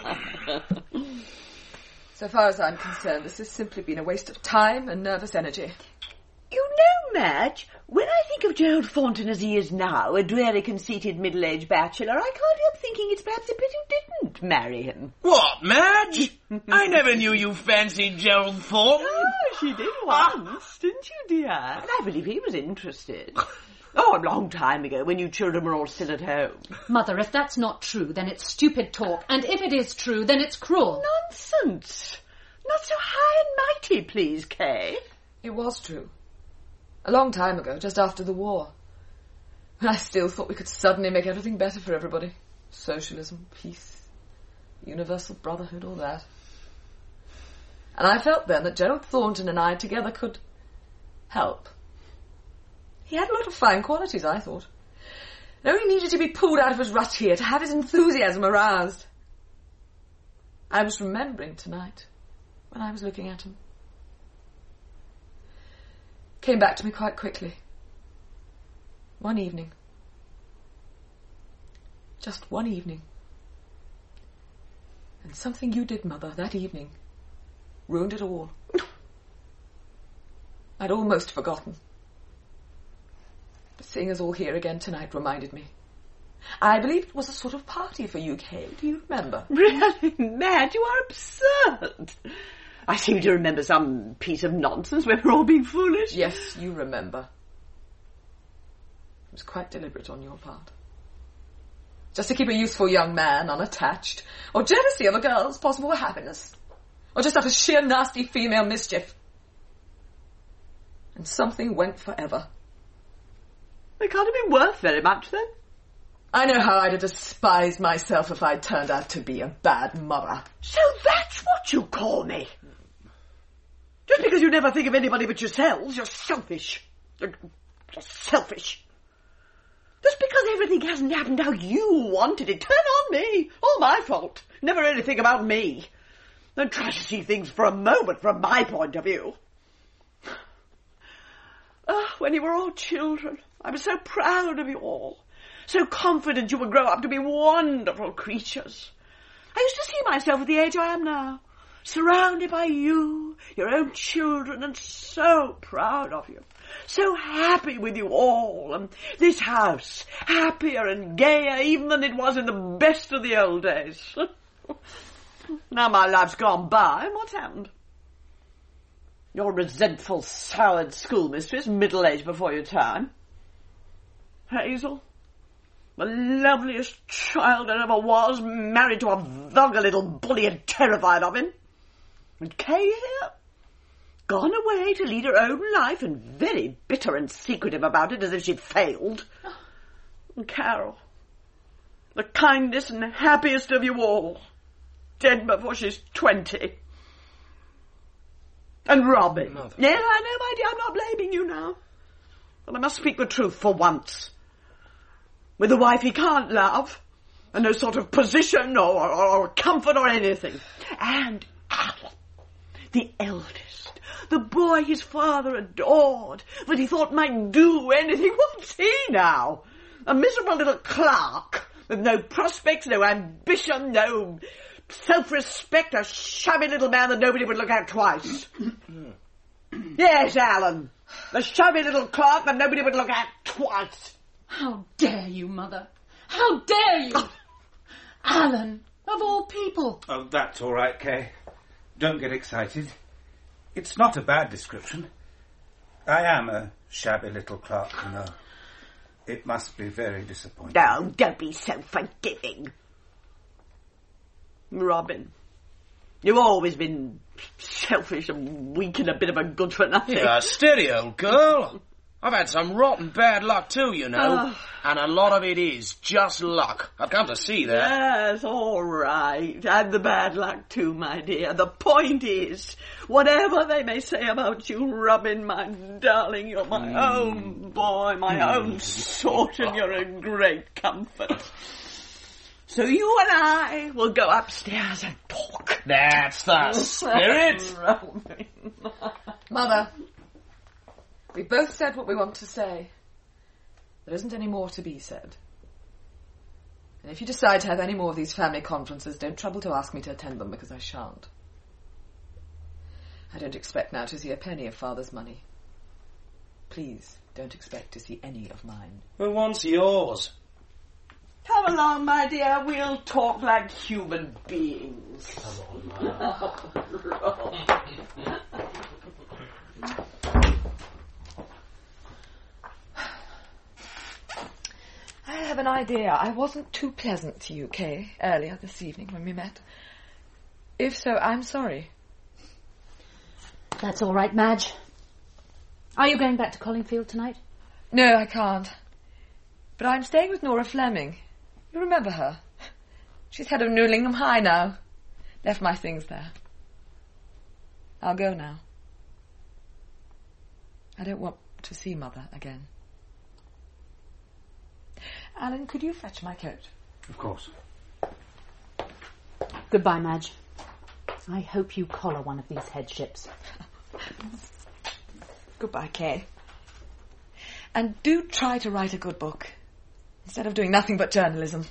So far as I'm concerned, this has simply been a waste of time and nervous energy. You know, Madge, when I think of Gerald Thornton as he is now, a dreary, conceited, middle-aged bachelor, I can't help thinking it's perhaps a pity you didn't marry him. What, Madge? I never knew you fancied Gerald Thornton. Oh, she did once, didn't you, dear? And I believe he was interested. Oh, a long time ago, when you children were all still at home. Mother, if that's not true, then it's stupid talk. And if it is true, then it's cruel. Nonsense. Not so high and mighty, please, Kay. It was true. A long time ago, just after the war. And I still thought we could suddenly make everything better for everybody. Socialism, peace, universal brotherhood, all that. And I felt then that Gerald Thornton and I together could help. He had a lot of fine qualities, I thought. No, he needed to be pulled out of his rut here, to have his enthusiasm aroused. I was remembering tonight, when I was looking at him. Came back to me quite quickly. One evening. Just one evening. And something you did, Mother, that evening ruined it all. I'd almost forgotten. But seeing us all here again tonight reminded me. I believe it was a sort of party for you, Kay. Do you remember? Really, Madge, you are absurd. I seem to remember some piece of nonsense where we're all being foolish. Yes, you remember. It was quite deliberate on your part. Just to keep a youthful young man unattached, or jealousy of a girl's possible happiness, or just out of sheer nasty female mischief. And something went forever. It can't have been worth very much, then. I know how I'd have despised myself if I'd turned out to be a bad mother. So that's what you call me? Just because you never think of anybody but yourselves, you're selfish. You're selfish. Just because everything hasn't happened how you wanted it, turn on me. All my fault. Never anything about me. Don't try to see things for a moment from my point of view. When you were all children, I was so proud of you all. So confident you would grow up to be wonderful creatures. I used to see myself at the age I am now, surrounded by you, your own children, and so proud of you. So happy with you all, and this house, happier and gayer even than it was in the best of the old days. Now my life's gone by, and what's happened? You're a resentful, soured schoolmistress, middle-aged before your time. Hazel, the loveliest child that ever was, married to a vulgar little bully and terrified of him. And Kay here, gone away to lead her own life and very bitter and secretive about it as if she'd failed. And Carol, the kindest and happiest of you all, dead before she's 20. And Robin. Mother. Yes, I know, my dear, I'm not blaming you now. But I must speak the truth for once. With a wife he can't love, and no sort of position or comfort or anything. And Alan, the eldest, the boy his father adored, that he thought might do anything, what's he now? A miserable little clerk with no prospects, no ambition, no self-respect, a shabby little man that nobody would look at twice. Yes, Alan, the shabby little clerk that nobody would look at twice. How dare you, Mother? How dare you? Alan, of all people. Oh, that's all right, Kay. Don't get excited. It's not a bad description. I am a shabby little clerk, you know. It must be very disappointing. No, don't be so forgiving. Robin, you've always been selfish and weak and a bit of a good-for-nothing. Yeah, steady, old girl. I've had some rotten bad luck too, you know. And a lot of it is just luck. I've come to see that. Yes, all right. And the bad luck too, my dear. The point is, whatever they may say about you, Robin, my darling, you're my own boy, my own sort, and you're a great comfort. So you and I will go upstairs and talk. That's the spirit. Mother, we both said what we want to say. There isn't any more to be said. And if you decide to have any more of these family conferences, don't trouble to ask me to attend them, because I shan't. I don't expect now to see a penny of Father's money. Please don't expect to see any of mine. Who wants yours? Come along, my dear, we'll talk like human beings. Come on, Mother. I have an idea. I wasn't too pleasant to you, Kay, earlier this evening when we met. If so, I'm sorry. That's all right, Madge. Are you going back to Collingfield tonight? No, I can't. But I'm staying with Nora Fleming. You remember her? She's head of Newlingham High now. Left my things there. I'll go now. I don't want to see Mother again. Alan, could you fetch my coat? Of course. Goodbye, Madge. I hope you collar one of these headships. Goodbye, Kay. And do try to write a good book, instead of doing nothing but journalism.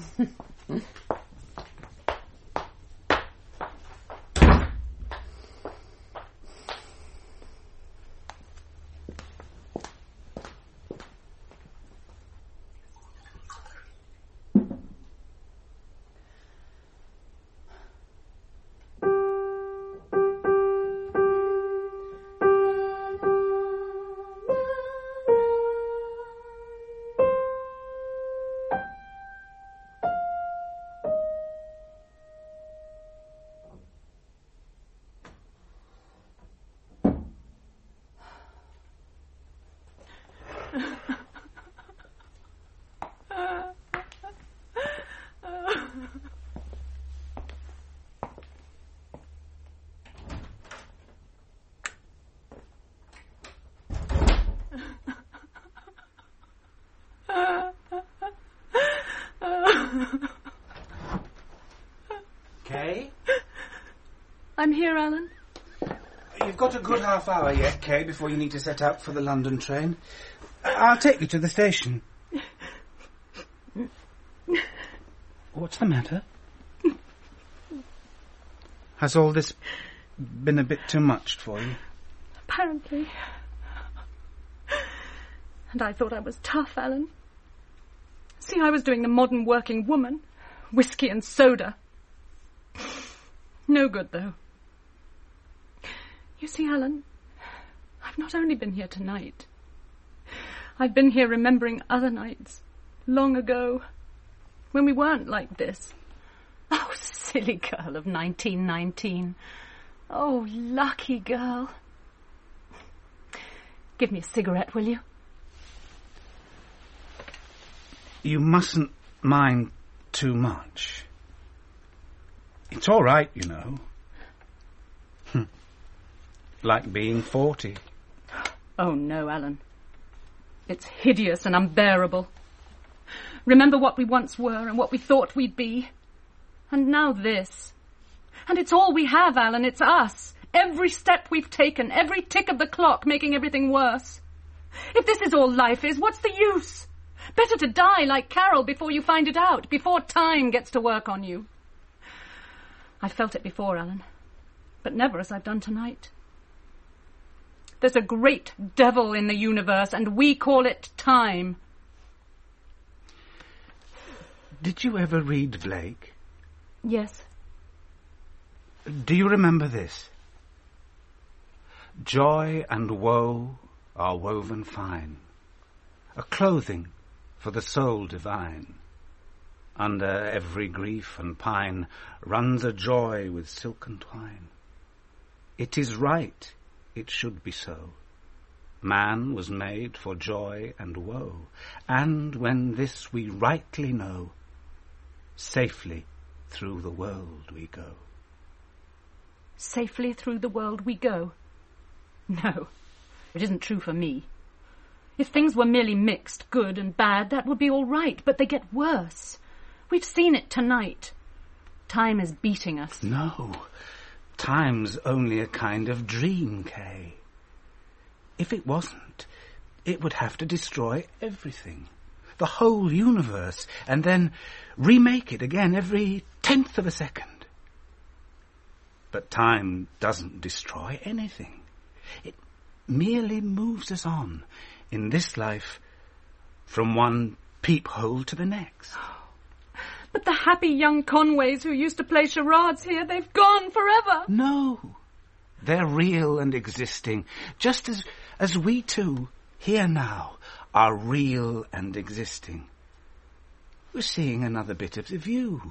Kay? I'm here, Alan. You've got a good half hour yet, Kay, before you need to set out for the London train. I'll take you to the station. What's the matter? Has all this been a bit too much for you? Apparently. And I thought I was tough, Alan. See, I was doing the modern working woman. Whiskey and soda. No good, though. You see, Alan, I've not only been here tonight. I've been here remembering other nights, long ago, when we weren't like this. Oh, silly girl of 1919. Oh, lucky girl. Give me a cigarette, will you? You mustn't mind too much. It's all right, you know. Like being 40. Oh, no, Alan. It's hideous and unbearable. Remember what we once were and what we thought we'd be. And now this. And it's all we have, Alan, it's us. Every step we've taken, every tick of the clock making everything worse. If this is all life is, what's the use? Better to die like Carol before you find it out, before time gets to work on you. I've felt it before, Alan, but never as I've done tonight. There's a great devil in the universe, and we call it time. Did you ever read Blake? Yes. Do you remember this? Joy and woe are woven fine, a clothing for the soul divine. Under every grief and pine runs a joy with silken twine. It is right, it should be so. Man was made for joy and woe, and when this we rightly know, safely through the world we go. Safely through the world we go? No, it isn't true for me. If things were merely mixed, good and bad, that would be all right, but they get worse. We've seen it tonight. Time is beating us. No, time's only a kind of dream, Kay. If it wasn't, it would have to destroy everything, the whole universe, and then remake it again every 10th of a second. But time doesn't destroy anything. It merely moves us on in this life from one peephole to the next. But the happy young Conways who used to play charades here, they've gone forever. No, they're real and existing, just as we two, here now, are real and existing. We're seeing another bit of the view.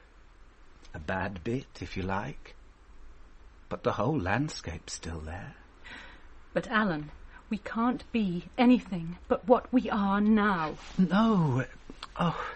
A bad bit, if you like. But the whole landscape's still there. But, Alan, we can't be anything but what we are now. No. Oh,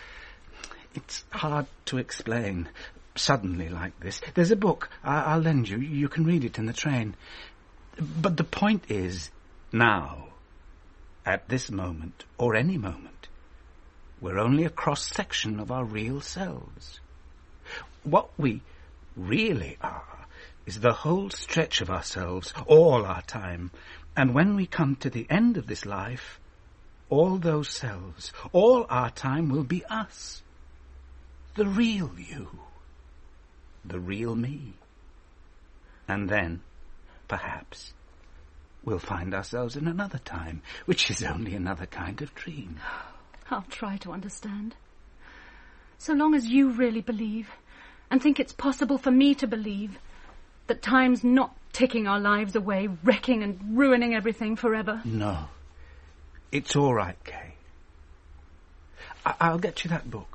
it's hard to explain suddenly like this. There's a book I'll lend you. You can read it in the train. But the point is, now, at this moment, or any moment, we're only a cross-section of our real selves. What we really are is the whole stretch of ourselves, all our time. And when we come to the end of this life, all those selves, all our time will be us. The real you. The real me. And then, perhaps, we'll find ourselves in another time, which is only another kind of dream. I'll try to understand. So long as you really believe, and think it's possible for me to believe, that time's not ticking our lives away, wrecking and ruining everything forever. No. It's all right, Kay. I'll get you that book.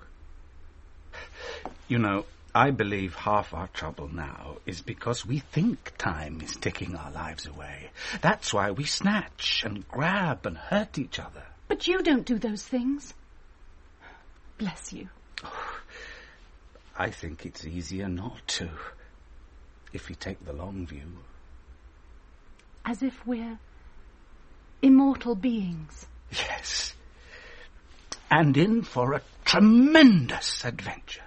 You know, I believe half our trouble now is because we think time is ticking our lives away. That's why we snatch and grab and hurt each other. But you don't do those things. Bless you. Oh, I think it's easier not to, if you take the long view. As if we're immortal beings. Yes. And in for a tremendous adventure.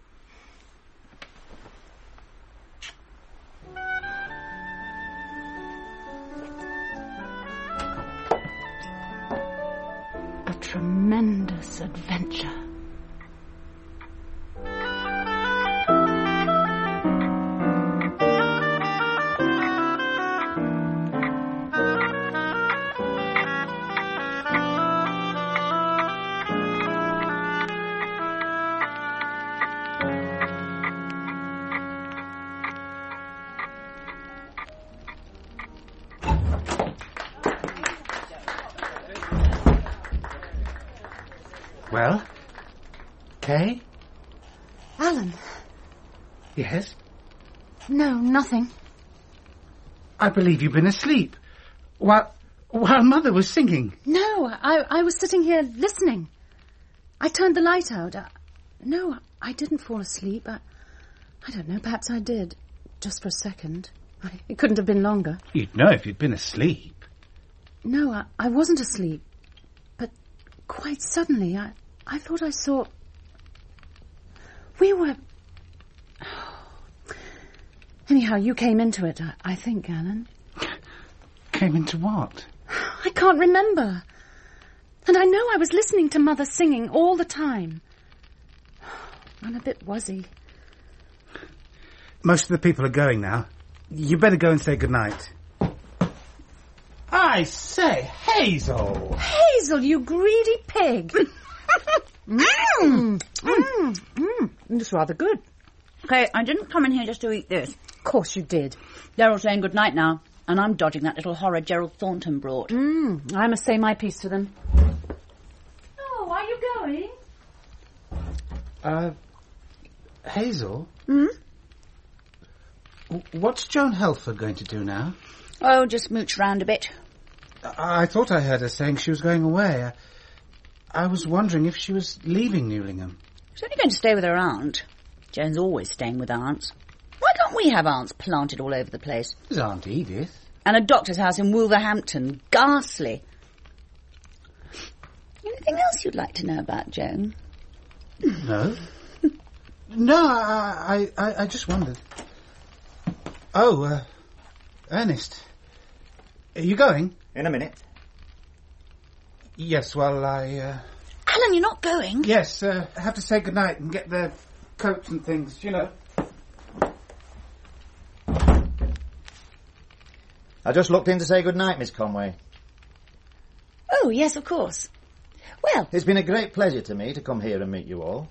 A tremendous adventure. Well? Kay? Alan. Yes? No, nothing. I believe you've been asleep. While Mother was singing. No, I was sitting here listening. I turned the light out. No, I didn't fall asleep. I don't know, perhaps I did. Just for a second. It couldn't have been longer. You'd know if you'd been asleep. No, I wasn't asleep. But quite suddenly, I thought I saw... We were... Anyhow, you came into it, I think, Alan. Came into what? I can't remember. And I know I was listening to Mother singing all the time. I'm a bit wuzzy. Most of the people are going now. You better go and say goodnight. I say, Hazel! Hazel, you greedy pig! It's rather good. Okay, I didn't come in here just to eat this. Of course you did. They're all saying goodnight now, and I'm dodging that little horror Gerald Thornton brought. I must say my piece to them. Oh, are you going? Hazel? What's Joan Helford going to do now? Oh, just mooch round a bit. I thought I heard her saying she was going away. I was wondering if she was leaving Newlingham. She's only going to stay with her aunt. Joan's always staying with aunts. Why can't we have aunts planted all over the place? There's Aunt Edith. And a doctor's house in Wolverhampton. Ghastly. Anything else you'd like to know about Joan? No. No, I just wondered. Oh, Ernest. Are you going? In a minute. Yes, well, Alan, you're not going? Yes, I have to say goodnight and get the coats and things, you know. I just looked in to say goodnight, Miss Conway. Oh, yes, of course. Well... It's been a great pleasure to me to come here and meet you all.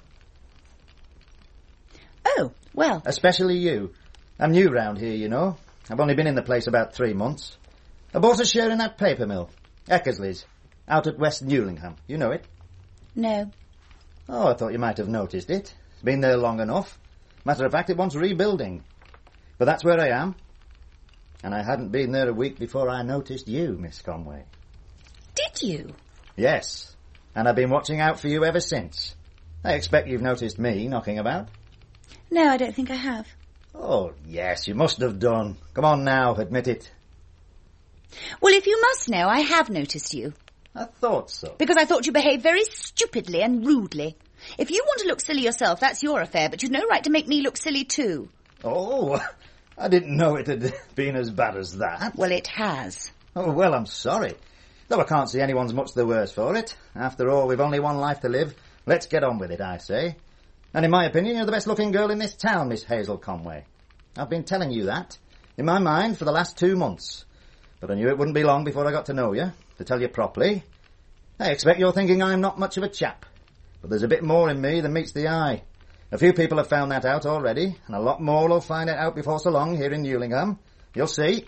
Oh, well... Especially you. I'm new round here, you know. I've only been in the place about 3 months. I bought a share in that paper mill, Eckersley's, out at West Newlingham. You know it? No. Oh, I thought you might have noticed it. It's been there long enough. Matter of fact, it wants rebuilding. But that's where I am. And I hadn't been there a week before I noticed you, Miss Conway. Did you? Yes. And I've been watching out for you ever since. I expect you've noticed me knocking about. No, I don't think I have. Oh, yes, you must have done. Come on now, admit it. Well, if you must know, I have noticed you. I thought so. Because I thought you behaved very stupidly and rudely. If you want to look silly yourself, that's your affair, but you've no right to make me look silly too. Oh, I didn't know it had been as bad as that. Well, it has. Oh, well, I'm sorry. Though I can't see anyone's much the worse for it. After all, we've only one life to live. Let's get on with it, I say. And in my opinion, you're the best-looking girl in this town, Miss Hazel Conway. I've been telling you that, in my mind, for the last 2 months. But I knew it wouldn't be long before I got to know you, to tell you properly. I expect you're thinking I'm not much of a chap. But there's a bit more in me than meets the eye. A few people have found that out already, and a lot more will find it out before so long here in Newlingham. You'll see.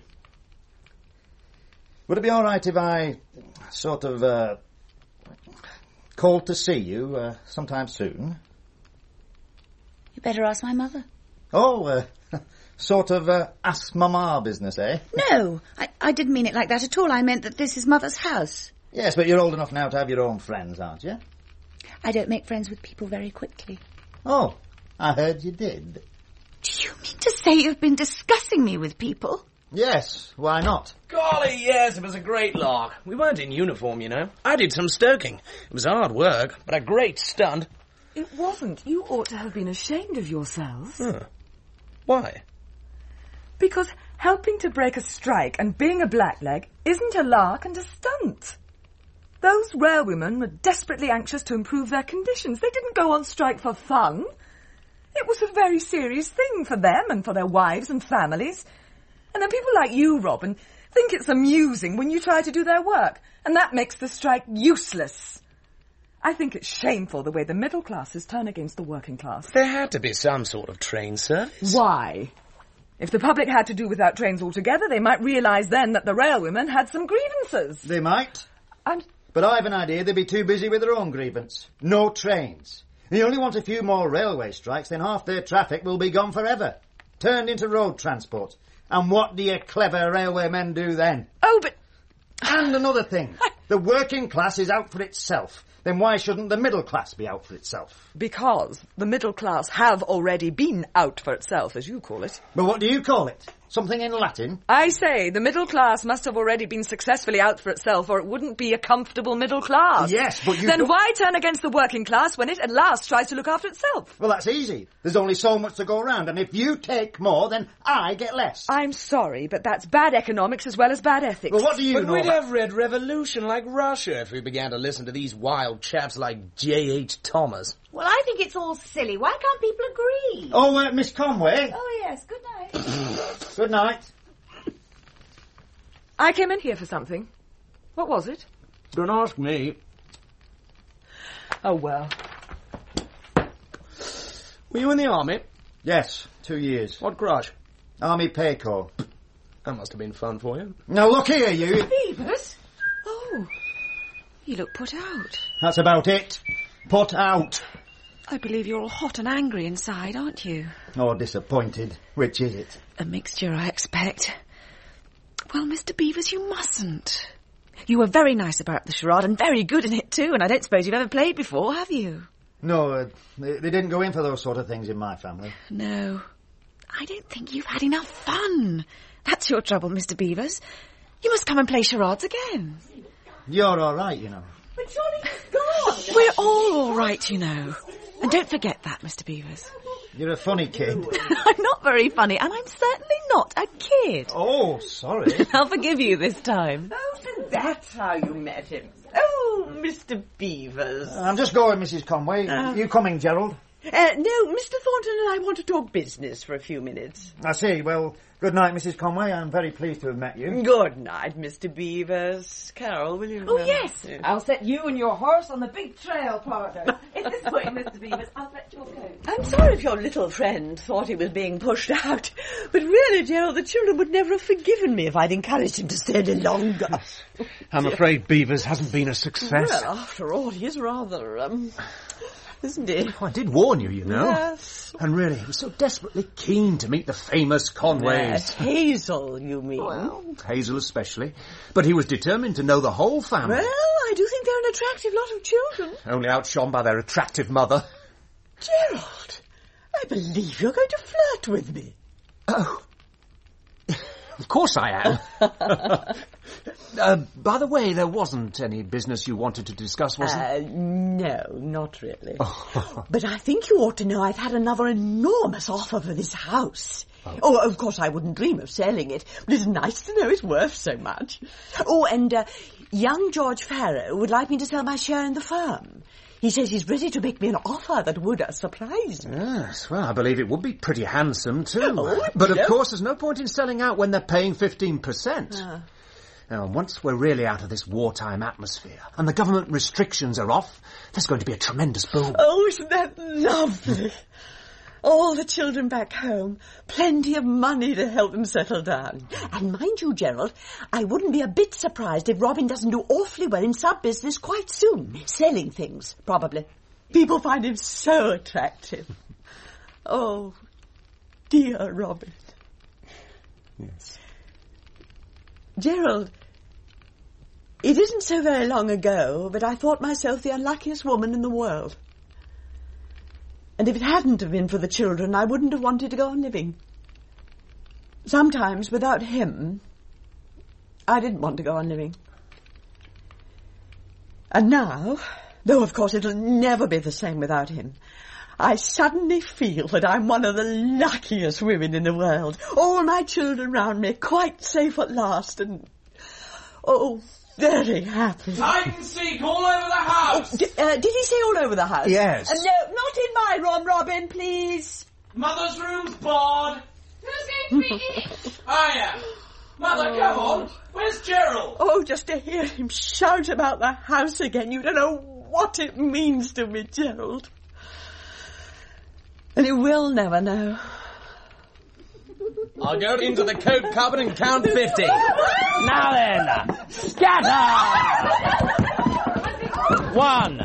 Would it be all right if I sort of called to see you sometime soon? You better ask my mother. Oh, sort of ask Mama business, eh? No, I didn't mean it like that at all. I meant that this is Mother's house. Yes, but you're old enough now to have your own friends, aren't you? I don't make friends with people very quickly. Oh, I heard you did. Do you mean to say you've been discussing me with people? Yes, why not? Golly, yes, it was a great lark. We weren't in uniform, you know. I did some stoking. It was hard work, but a great stunt. It wasn't. You ought to have been ashamed of yourselves. Huh. Why? Because helping to break a strike and being a blackleg isn't a lark and a stunt. Those railwomen were desperately anxious to improve their conditions. They didn't go on strike for fun. It was a very serious thing for them and for their wives and families. And then people like you, Robin, think it's amusing when you try to do their work, and that makes the strike useless. I think it's shameful the way the middle classes turn against the working class. There had to be some sort of train service. Why? If the public had to do without trains altogether, they might realise then that the railwomen had some grievances. They might. But I've an idea they'd be too busy with their own grievance. No trains. They only want a few more railway strikes, then half their traffic will be gone forever. Turned into road transport. And what do your clever railway men do then? Oh, but... And another thing. The working class is out for itself. then why shouldn't the middle class be out for itself? Because the middle class have already been out for itself, as you call it. But what do you call it? Something in Latin? I say the middle class must have already been successfully out for itself, or it wouldn't be a comfortable middle class. Yes, but you... Then why turn against the working class when it at last tries to look after itself? Well, that's easy. There's only so much to go around, and if you take more, then I get less. I'm sorry, but that's bad economics as well as bad ethics. Well, what do you know But we'd about... have red revolution like Russia if we began to listen to these wild chaps like J.H. Thomas. Well, I think it's all silly. Why can't people agree? Oh, Miss Conway. Oh, yes. Good night. Good night. I came in here for something. What was it? Don't ask me. Oh, well. Were you in the army? Yes, 2 years. What crush? Army Pay Corps. That must have been fun for you. Now, look here, you... Beavers? Oh, you look put out. That's about it. Put out. I believe you're all hot and angry inside, aren't you? Or disappointed. Which is it? A mixture, I expect. Well, Mr. Beavers, you mustn't. You were very nice about the charade and very good in it too, and I don't suppose you've ever played before, have you? No, they didn't go in for those sort of things in my family. No. I don't think you've had enough fun. That's your trouble, Mr. Beavers. You must come and play charades again. You're all right, you know. But Johnny is gone. We're all right, you know. And don't forget that, Mr. Beavers. You're a funny kid. I'm not very funny, and I'm certainly not a kid. Oh, sorry. I'll forgive you this time. Oh, so that's how you met him. Oh, Mr. Beavers. I'm just going, Mrs. Conway. You coming, Gerald? No, Mr. Thornton and I want to talk business for a few minutes. I see. Well, good night, Mrs. Conway. I'm very pleased to have met you. Good night, Mr. Beavers. Carol, will you... Oh, yes. I'll set you and your horse on the big trail, partner. It's this way, Mr. Beavers. I'll fetch your coat. I'm sorry if your little friend thought he was being pushed out. But really, Gerald, the children would never have forgiven me if I'd encouraged him to stay any longer. I'm afraid Beavers hasn't been a success. Well, after all, he is rather, isn't he? I did warn you, you know. Yes. And really, he was so desperately keen to meet the famous Conways. Hazel, you mean? Well, Hazel especially. But he was determined to know the whole family. Well, I do think they're an attractive lot of children. Only outshone by their attractive mother. Gerald, I believe you're going to flirt with me. Oh. Of course I am. By the way, there wasn't any business you wanted to discuss, was there? No, not really. But I think you ought to know I've had another enormous offer for this house. Oh, of course I wouldn't dream of selling it, but it's nice to know it's worth so much. Oh, and young George Farrow would like me to sell my share in the firm. He says he's ready to make me an offer that would surprise me. Yes, well, I believe it would be pretty handsome, too. Oh, but, of course, there's no point in selling out when they're paying 15%. Now, once we're really out of this wartime atmosphere and the government restrictions are off, there's going to be a tremendous boom. Oh, isn't that lovely? All the children back home, plenty of money to help them settle down. And mind you, Gerald, I wouldn't be a bit surprised if Robin doesn't do awfully well in sub-business quite soon. Selling things, probably. People find him so attractive. Oh, dear Robin. Yes. Gerald, it isn't so very long ago, but I thought myself the unluckiest woman in the world. And if it hadn't have been for the children, I wouldn't have wanted to go on living. Sometimes, without him, I didn't want to go on living. And now, though of course it'll never be the same without him, I suddenly feel that I'm one of the luckiest women in the world. All my children round me quite safe at last and... oh, very happy. Hide and seek all over the house. Did he say all over the house? Yes. No, not in my room, Robin, please. Mother's room's bored. Who's going to be in? I am. Mother, come on. Where's Gerald? Oh, just to hear him shout about the house again. You don't know what it means to me, Gerald. And he will never know. I'll go into the coat cupboard and count 50. Now then, scatter! 1,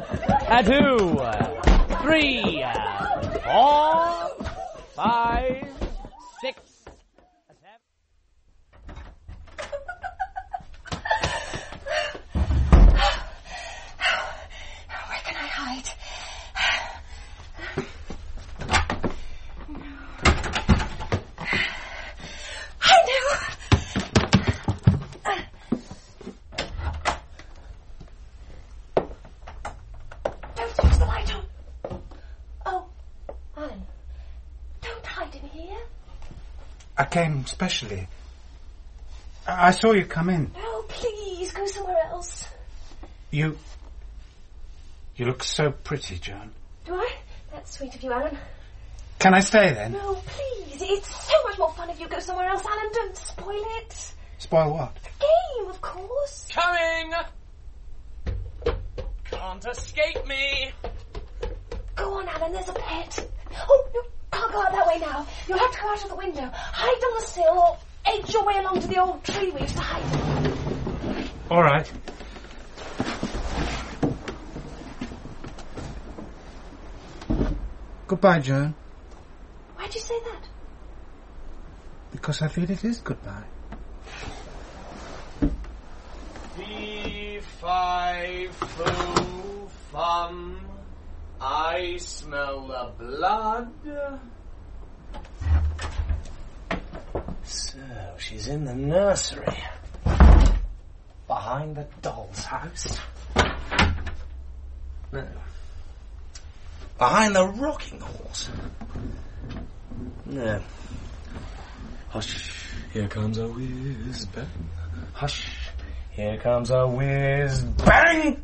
2, 3, 4, 5, 6, 7. came specially. I saw you come in. Oh, please, go somewhere else. You look so pretty, Joan. Do I? That's sweet of you, Alan. Can I stay then? No, please. It's so much more fun if you go somewhere else, Alan. Don't spoil it. Spoil what? The game, of course. Coming! Can't escape me! Go on, Alan, there's a pet. Oh, you can't go out that way now. You'll have to go out of the window. Hide on the sill or edge your way along to the old tree we used to hide. All right. Goodbye, Joan. Why'd you say that? Because I feel it is goodbye. Fee, fi, foo, fum. I smell the blood. So, she's in the nursery. Behind the doll's house. No. Behind the rocking horse. No. Hush, here comes a whiz bang. Hush, here comes a whiz bang.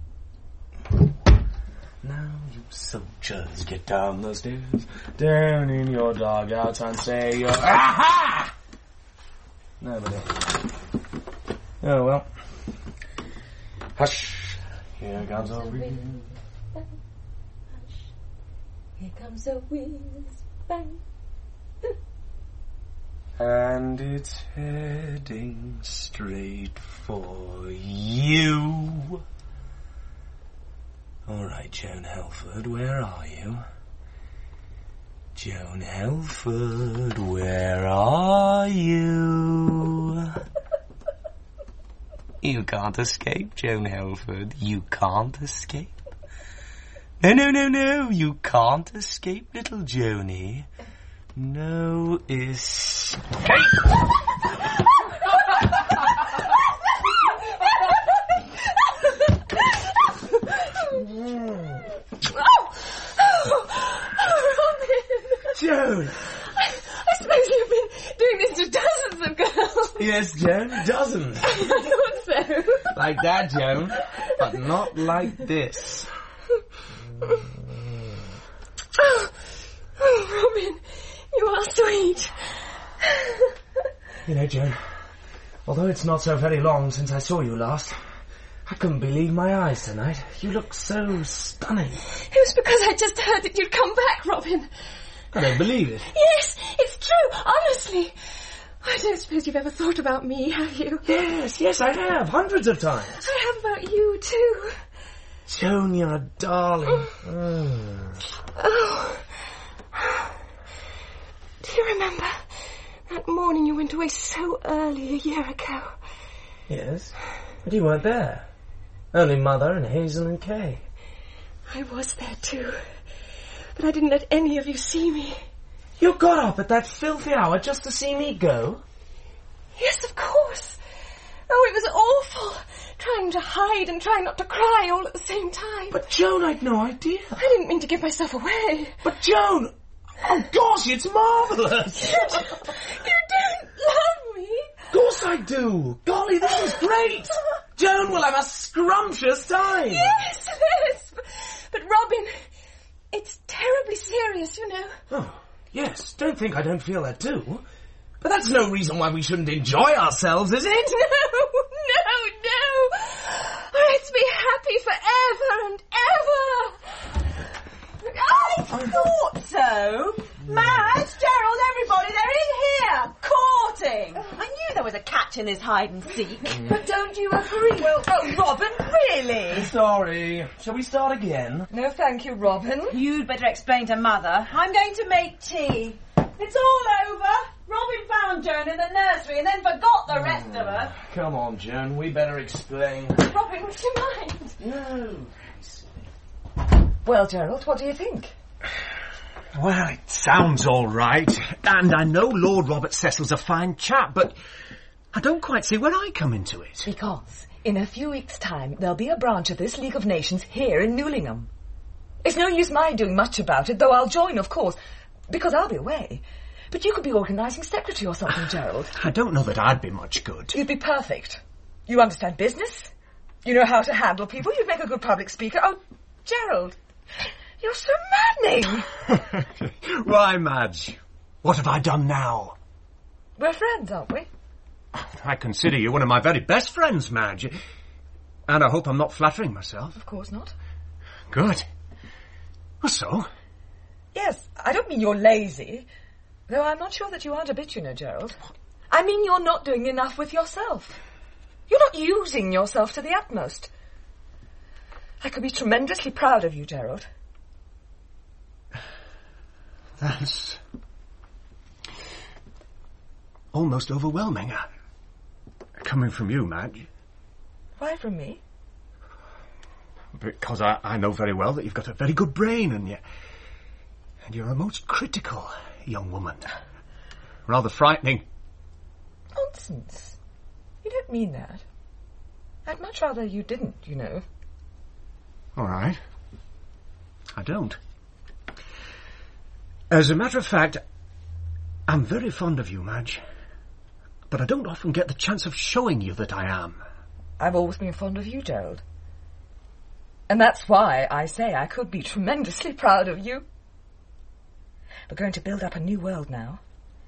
Now you soldiers get down the stairs, down in your dugouts and say your aha! Nobody. Oh well. Hush, here comes a whiz. Here comes a whiz bang. And it's heading straight for you. All right, Joan Helford, where are you? Joan Helford, where are you? You can't escape, Joan Helford. You can't escape. No, you can't escape, little Joni. No escape. Joan! I suppose you've been doing this to dozens of girls. Yes, Joan, dozens. I thought so. Like that, Joan, but not like this. Oh, Robin, you are sweet. You know, Joan, although it's not so very long since I saw you last, I couldn't believe my eyes tonight. You look so stunning. It was because I just heard that you'd come back, Robin. I don't believe it. Yes, it's true, honestly. I don't suppose you've ever thought about me, have you? Yes, I have, hundreds of times. I have about you, too. Joan, you're a darling. Oh. Do you remember that morning you went away so early a year ago? Yes, but you weren't there. Only Mother and Hazel and Kay. I was there too, but I didn't let any of you see me. You got up at that filthy hour just to see me go? Yes, of course. Oh, it was awful. Trying to hide and trying not to cry all at the same time. But Joan, I'd no idea. I didn't mean to give myself away. But Joan, oh gosh, it's marvellous. You don't love me. Of course I do. Golly, this is great. Joan will have a scrumptious time. Yes. But Robin, it's terribly serious, you know. Oh, yes. Don't think I don't feel that too. But that's no reason why we shouldn't enjoy ourselves, is it? No. Let's be happy forever and ever. I thought so. Madge, Gerald, everybody, they're in here, courting. I knew there was a catch in this hide and seek. But don't you agree? Well, Robin, really? Sorry. Shall we start again? No, thank you, Robin. You'd better explain to Mother. I'm going to make tea. It's all over. Robin found Joan in the nursery and then forgot the rest of her. Come on, Joan, we better explain. Robin, would you mind? No. Well, Gerald, what do you think? Well, it sounds all right. And I know Lord Robert Cecil's a fine chap, but I don't quite see where I come into it. Because in a few weeks' time, there'll be a branch of this League of Nations here in Newlingham. It's no use my doing much about it, though I'll join, of course, because I'll be away. But you could be organising secretary or something, Gerald. I don't know that I'd be much good. You'd be perfect. You understand business. You know how to handle people. You'd make a good public speaker. Oh, Gerald, you're so maddening. Why, Madge? What have I done now? We're friends, aren't we? I consider you one of my very best friends, Madge. And I hope I'm not flattering myself. Of course not. Good. Well, so? Yes, I don't mean you're lazy. Though I'm not sure that you aren't a bit, you know, Gerald. I mean you're not doing enough with yourself. You're not using yourself to the utmost. I could be tremendously proud of you, Gerald. That's almost overwhelming. Coming from you, Madge. Why from me? Because I know very well that you've got a very good brain and you're a most critical young woman. Rather frightening. Nonsense. You don't mean that. I'd much rather you didn't, you know. All right. I don't. As a matter of fact, I'm very fond of you, Madge. But I don't often get the chance of showing you that I am. I've always been fond of you, Gerald. And that's why I say I could be tremendously proud of you. We're going to build up a new world now.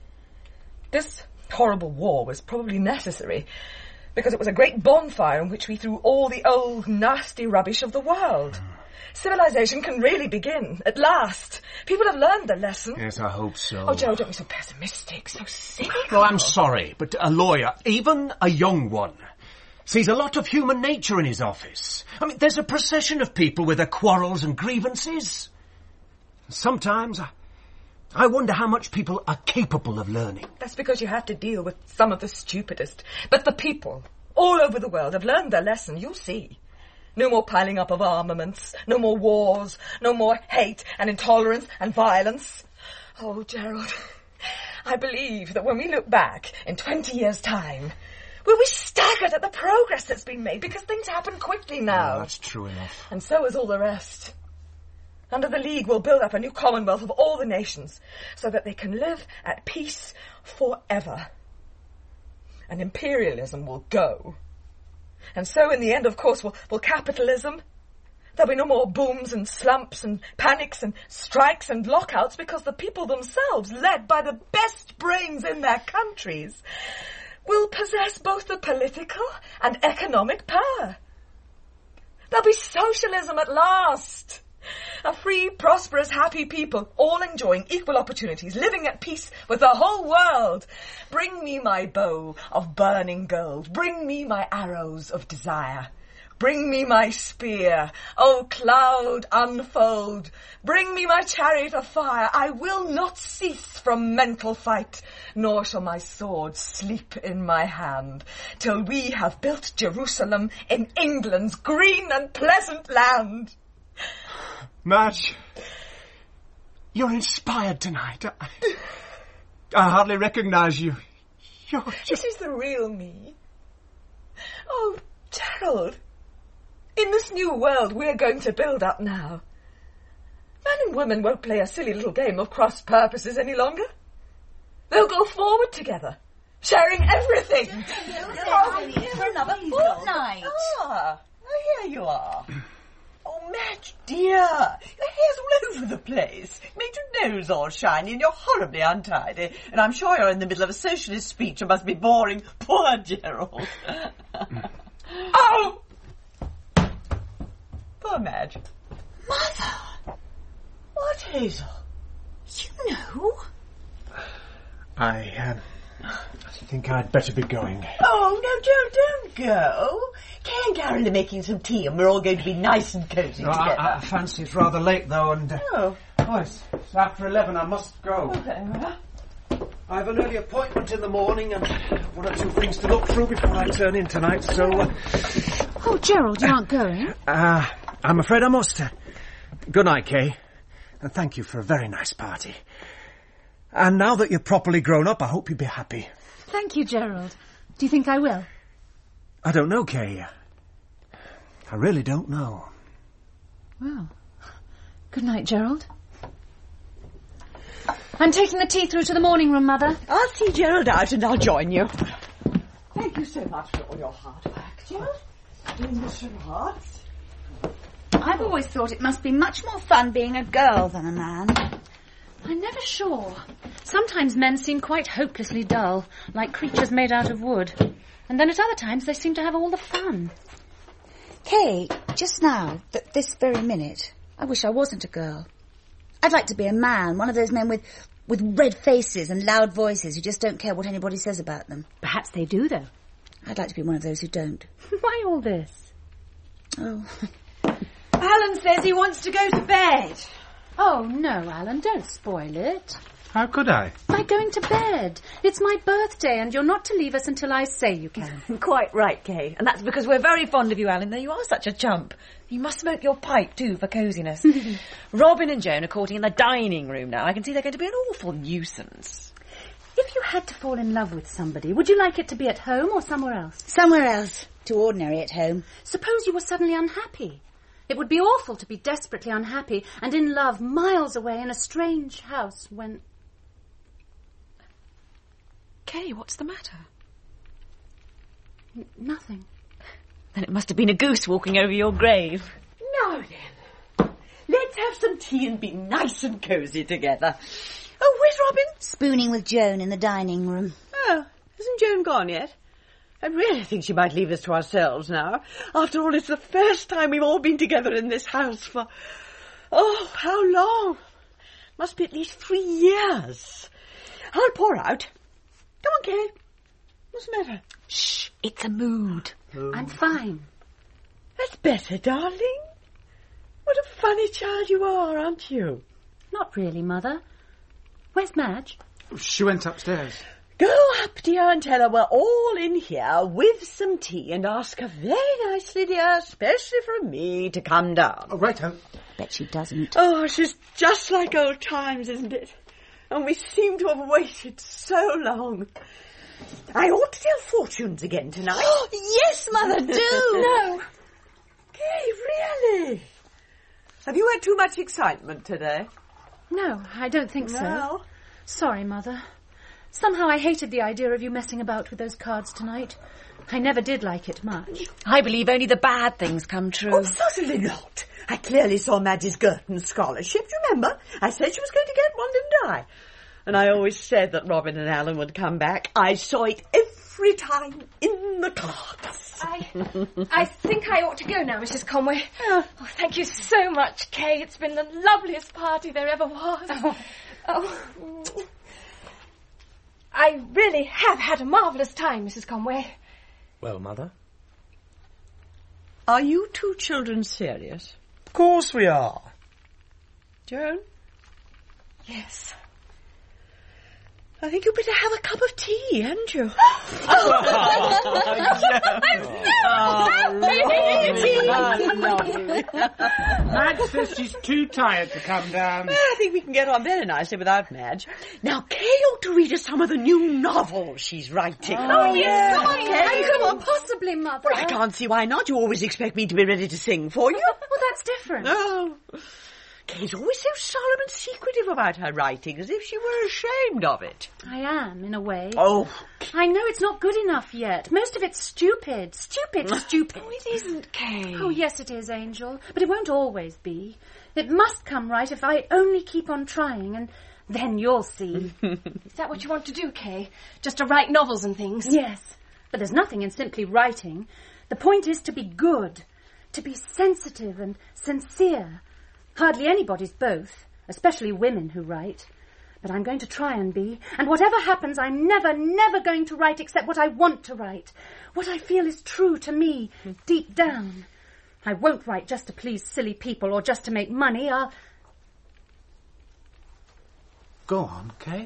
This horrible war was probably necessary because it was a great bonfire in which we threw all the old, nasty rubbish of the world. Civilization can really begin, at last. People have learned their lesson. Yes, I hope so. Oh, Gerald, don't be so pessimistic, so cynical. Well, I'm sorry, but a lawyer, even a young one, sees a lot of human nature in his office. I mean, there's a procession of people with their quarrels and grievances. Sometimes I wonder how much people are capable of learning. That's because you have to deal with some of the stupidest. But the people all over the world have learned their lesson, you'll see. No more piling up of armaments, no more wars, no more hate and intolerance and violence. Oh, Gerald, I believe that when we look back in 20 years' time, we'll be staggered at the progress that's been made because things happen quickly now. Oh, that's true enough. And so is all the rest. Under the League, we'll build up a new commonwealth of all the nations so that they can live at peace forever. And imperialism will go. And so in the end, of course, will capitalism. There'll be no more booms and slumps and panics and strikes and lockouts because the people themselves, led by the best brains in their countries, will possess both the political and economic power. There'll be socialism at last. A free, prosperous, happy people, all enjoying equal opportunities, living at peace with the whole world. Bring me my bow of burning gold. Bring me my arrows of desire. Bring me my spear, O cloud unfold. Bring me my chariot of fire. I will not cease from mental fight, nor shall my sword sleep in my hand, till we have built Jerusalem in England's green and pleasant land. Madge, you're inspired tonight. I hardly recognise you. This is the real me. Oh, Gerald, in this new world we're going to build up now, men and women won't play a silly little game of cross purposes any longer. They'll go forward together, sharing everything. For another fortnight. Ah, here you are. Oh, Madge, dear, your hair's all over the place. Made your nose all shiny and you're horribly untidy. And I'm sure you're in the middle of a socialist speech and must be boring. Poor Gerald. Oh! Poor Madge. Mother! What, Hazel? You know? I think I'd better be going. Oh, no, don't go. Kay and Carol are making some tea and we're all going to be nice and cosy together. I fancy it's rather late, though, and... it's after 11. I must go. Okay. I have an early appointment in the morning and one or two things to look through before I turn in tonight, so... Oh, Gerald, you aren't going? I'm afraid I must. Good night, Kay. And thank you for a very nice party. And now that you're properly grown up, I hope you'll be happy. Thank you, Gerald. Do you think I will? I don't know, Kay. I really don't know. Well, good night, Gerald. I'm taking the tea through to the morning room, Mother. I'll see Gerald out and I'll join you. Thank you so much for all your hard work, Gerald. Doing this from hearts. I've always thought it must be much more fun being a girl than a man. I'm never sure. Sometimes men seem quite hopelessly dull, like creatures made out of wood. And then at other times they seem to have all the fun. Kay, just now, this very minute, I wish I wasn't a girl. I'd like to be a man, one of those men with red faces and loud voices who just don't care what anybody says about them. Perhaps they do, though. I'd like to be one of those who don't. Why all this? Oh. Alan says he wants to go to bed. Oh, no, Alan, don't spoil it. How could I? By going to bed. It's my birthday and you're not to leave us until I say you can. Quite right, Kay. And that's because we're very fond of you, Alan, though you are such a chump. You must smoke your pipe, too, for coziness. Robin and Joan are courting in the dining room now. I can see they're going to be an awful nuisance. If you had to fall in love with somebody, would you like it to be at home or somewhere else? Somewhere else. Too ordinary at home. Suppose you were suddenly unhappy. It would be awful to be desperately unhappy and in love miles away in a strange house when... Kay, what's the matter? Nothing. Then it must have been a goose walking over your grave. Now then, let's have some tea and be nice and cosy together. Oh, where's Robin? Spooning with Joan in the dining room. Oh, hasn't Joan gone yet? I really think she might leave us to ourselves now. After all, it's the first time we've all been together in this house for... Oh, how long? Must be at least 3 years. I'll pour out. Come on, Kay. What's the matter? Shh, it's a mood. I'm fine. That's better, darling. What a funny child you are, aren't you? Not really, Mother. Where's Madge? She went upstairs. Go up, dear, and tell her we're all in here with some tea and ask her very nicely, dear, especially from me, to come down. Oh, righto. Bet she doesn't. Oh, she's just like old times, isn't it? And we seem to have waited so long. I ought to tell fortunes again tonight. Yes, Mother, do! No. Kay, really? Have you had too much excitement today? No, I don't think so. No. Sorry, Mother. Somehow I hated the idea of you messing about with those cards tonight. I never did like it much. I believe only the bad things come true. Oh, certainly not. I clearly saw Madge's Girton scholarship. You remember? I said she was going to get one, didn't I? And I always said that Robin and Alan would come back. I saw it every time in the cards. I think I ought to go now, Mrs. Conway. Oh, thank you so much, Kay. It's been the loveliest party there ever was. Oh. I really have had a marvellous time, Mrs. Conway. Well, Mother? Are you two children serious? Of course we are. Joan? Yes. I think you'd better have a cup of tea, hadn't you? Madge says she's too tired to come down. I think we can get on very nicely without Madge. Now, Kay ought to read us some of the new novels she's writing. Oh, yes. Come on, Kay. Come on, possibly, Mother. Well, I can't see why not. You always expect me to be ready to sing for you. Well, that's different. Oh. Kay's always so solemn and secretive about her writing, as if she were ashamed of it. I am, in a way. Oh. I know it's not good enough yet. Most of it's stupid. Stupid. Oh, it isn't, Kay. Oh, yes, it is, Angel. But it won't always be. It must come right if I only keep on trying, and then you'll see. Is that what you want to do, Kay? Just to write novels and things? Yes. But there's nothing in simply writing. The point is to be good. To be sensitive and sincere. Hardly anybody's both, especially women who write. But I'm going to try and be. And whatever happens, I'm never going to write except what I want to write. What I feel is true to me, deep down. I won't write just to please silly people or just to make money. I'll... Go on, Kay.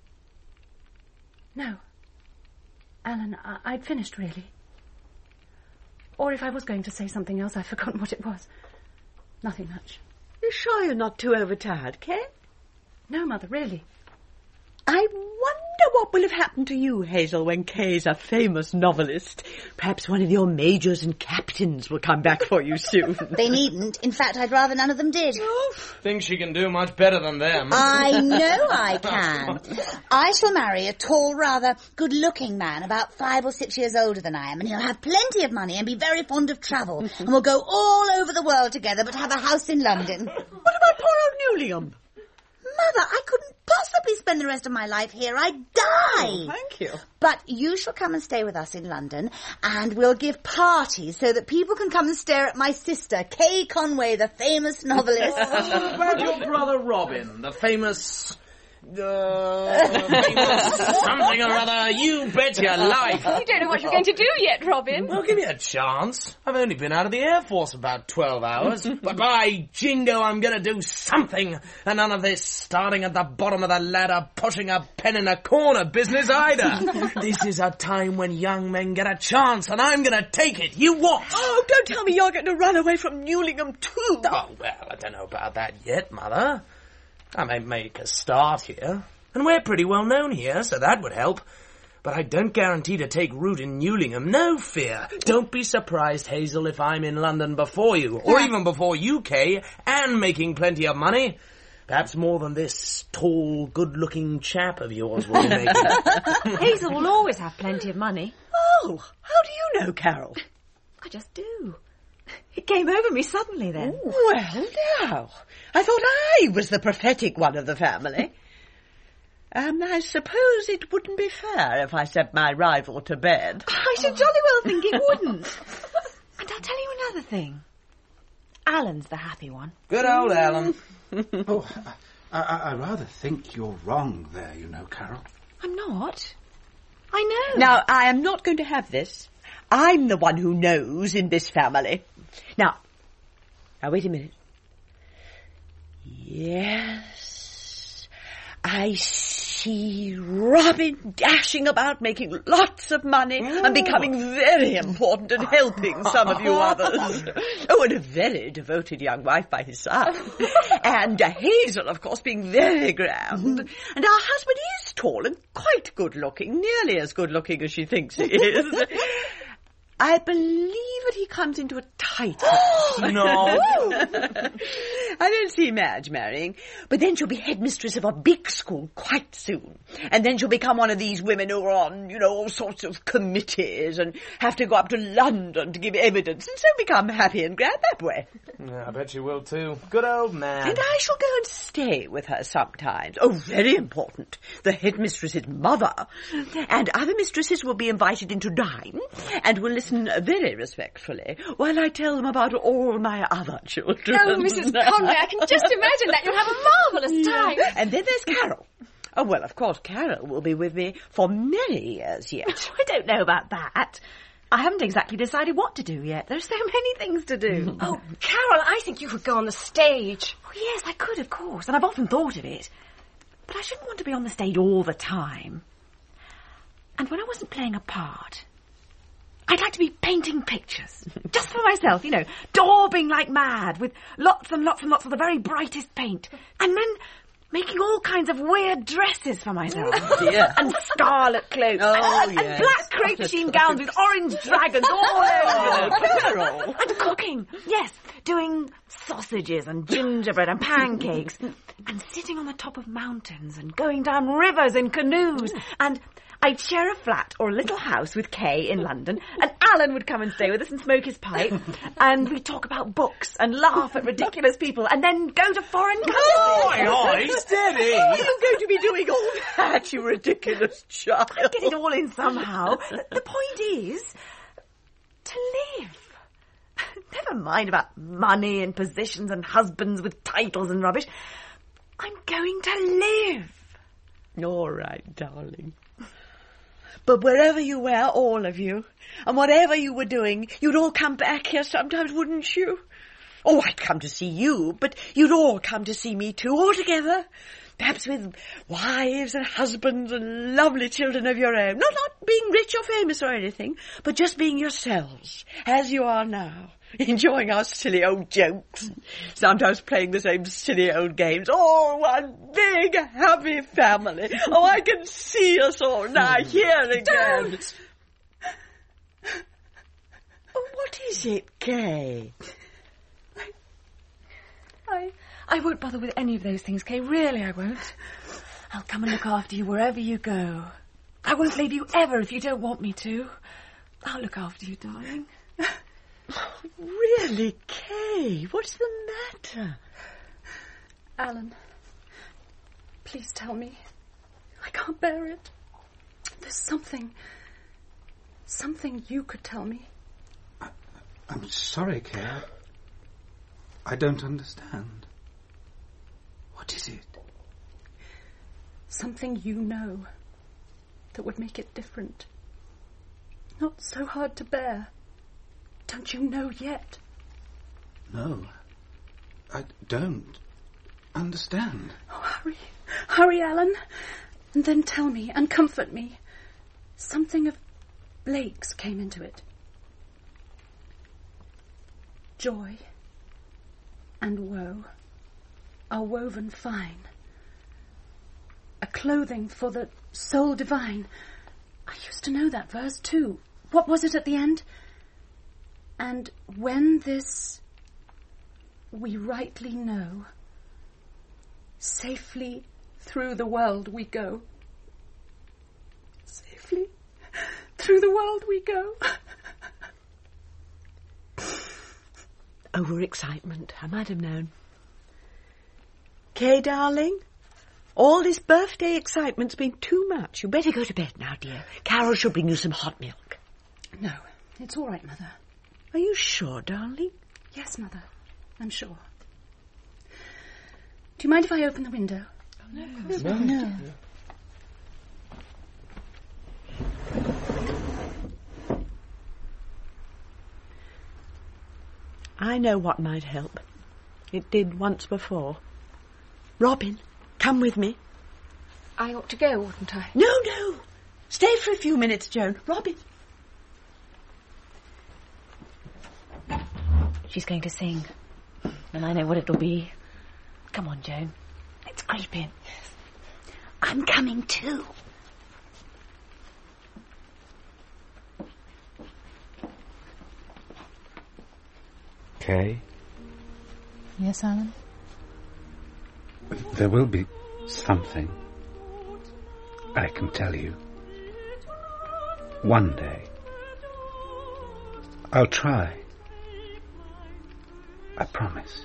No. Alan, I'd finished, really. Or if I was going to say something else, I've forgotten what it was. Nothing much. You sure you're not too overtired, Kay? No, Mother, really. I wonder what will have happened to you, Hazel, when Kay's a famous novelist? Perhaps one of your majors and captains will come back for you soon. They needn't. In fact, I'd rather none of them did. Think she can do much better than them. I know I can. I shall marry a tall, rather good-looking man, about 5 or 6 years older than I am, and he'll have plenty of money and be very fond of travel, and we'll go all over the world together, but have a house in London. What about poor old Newlingham? Mother, I couldn't possibly spend the rest of my life here. I'd die. Oh, thank you. But you shall come and stay with us in London, and we'll give parties so that people can come and stare at my sister, Kay Conway, the famous novelist. What about your brother Robin, the famous... something or other, you bet your life. You don't know what you're going to do yet, Robin. Well, give me a chance. I've only been out of the Air Force about 12 hours. But by jingo, I'm going to do something. And none of this starting at the bottom of the ladder, pushing a pen in a corner business either. This is a time when young men get a chance, and I'm going to take it. You watch. Oh, don't tell me you're going to run away from Newlingham too. Oh, well, I don't know about that yet, Mother. I may make a start here, and we're pretty well known here, so that would help. But I don't guarantee to take root in Newlingham, no fear. Don't be surprised, Hazel, if I'm in London before you, or even before you, Kay, and making plenty of money. Perhaps more than this tall, good-looking chap of yours will be making. Hazel will always have plenty of money. Oh, how do you know, Carol? I just do. It came over me suddenly then. Well, now, I thought I was the prophetic one of the family. I suppose it wouldn't be fair if I sent my rival to bed. I should jolly well think it wouldn't. And I'll tell you another thing. Alan's the happy one. Good old Alan. Oh, I rather think you're wrong there, you know, Carol. I'm not. I know. Now, I am not going to have this. I'm the one who knows in this family. Now, wait a minute. Yes, I see Robin dashing about, making lots of money and becoming very important and helping some of you others. Oh, and a very devoted young wife by his side. And Hazel, of course, being very grand. And our husband is tall and quite good-looking, nearly as good-looking as she thinks he is. I believe that he comes into a tight No. I don't see Madge marrying, but then she'll be headmistress of a big school quite soon. And then she'll become one of these women who are on, all sorts of committees and have to go up to London to give evidence and so become happy and grand that way. Yeah, I bet you will too. Good old man. And I shall go and stay with her sometimes. Oh, very important. The headmistress's mother. And other mistresses will be invited in to dine and will listen very respectfully while I tell them about all my other children. Oh, Mrs. Conway, I can just imagine that. You'll have a marvellous time. And then there's Carol. Oh, well, of course, Carol will be with me for many years yet. I don't know about that. I haven't exactly decided what to do yet. There's so many things to do. Oh, Carol, I think you could go on the stage. Oh, yes, I could, of course, and I've often thought of it. But I shouldn't want to be on the stage all the time. And when I wasn't playing a part, I'd like to be painting pictures, just for myself, daubing like mad, with lots and lots and lots of the very brightest paint. And then making all kinds of weird dresses for myself. Oh, dear. And scarlet cloaks. And black crepe machine gowns with orange dragons all over them. And cooking. Yes, doing sausages and gingerbread and pancakes. And sitting on the top of mountains and going down rivers in canoes. And I'd share a flat or a little house with Kay in London, and Alan would come and stay with us and smoke his pipe, and we'd talk about books and laugh at ridiculous people, and then go to foreign countries. Oh, steady! Oh, you're going to be doing all that, you ridiculous child. I'd get it all in somehow. The point is to live. Never mind about money and positions and husbands with titles and rubbish. I'm going to live. All right, darling. But wherever you were, all of you, and whatever you were doing, you'd all come back here sometimes, wouldn't you? Oh, I'd come to see you, but you'd all come to see me too, all together. Perhaps with wives and husbands and lovely children of your own. Not being rich or famous or anything, but just being yourselves, as you are now. enjoying our silly old jokes, sometimes playing the same silly old games, all one big happy family. Oh, I can see us all now here again. Don't! Oh, what is it, Kay? I won't bother with any of those things, Kay. Really, I won't. I'll come and look after you wherever you go. I won't leave you ever if you don't want me to. I'll look after you, darling. Really, Kay? What's the matter? Alan, please tell me. I can't bear it. There's something you could tell me. I'm sorry, Kay. I don't understand. What is it? Something you know that would make it different. Not so hard to bear. Don't you know yet? No, I don't understand. Oh, hurry. Hurry, Alan. And then tell me and comfort me. Something of Blake's came into it. Joy and woe are woven fine. A clothing for the soul divine. I used to know that verse too. What was it at the end? And when this we rightly know, safely through the world we go. Safely through the world we go. Overexcitement. I might have known. Kay, darling, all this birthday excitement's been too much. You better go to bed now, dear. Carol shall bring you some hot milk. No, it's all right, Mother. Are you sure, darling? Yes, Mother, I'm sure. Do you mind if I open the window? No. I know what might help. It did once before. Robin, come with me. I ought to go, oughtn't I? No. Stay for a few minutes, Joan. Robin. She's going to sing. And I know what it'll be. Come on, Joan. Let's creep in. I'm coming too. Kay? Yes, Alan? There will be something. I can tell you. One day. I'll try. I promise.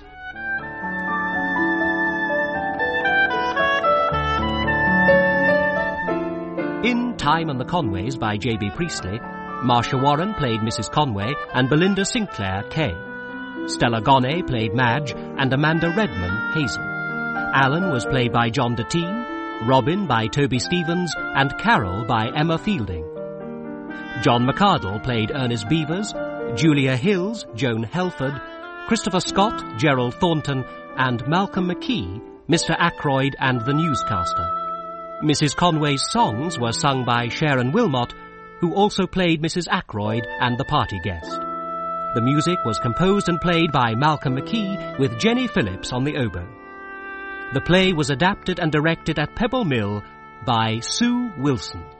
In Time and the Conways by J.B. Priestley, Marcia Warren played Mrs. Conway and Belinda Sinclair, Kay. Stella Gonnet played Madge and Amanda Redman, Hazel. Alan was played by John Deteen, Robin by Toby Stevens, and Carol by Emma Fielding. John McArdle played Ernest Beavers, Julia Hills, Joan Helford, Christopher Scott, Gerald Thornton, and Malcolm McKee, Mr. Ackroyd and the newscaster. Mrs. Conway's songs were sung by Sharon Wilmot, who also played Mrs. Ackroyd and the party guest. The music was composed and played by Malcolm McKee with Jenny Phillips on the oboe. The play was adapted and directed at Pebble Mill by Sue Wilson.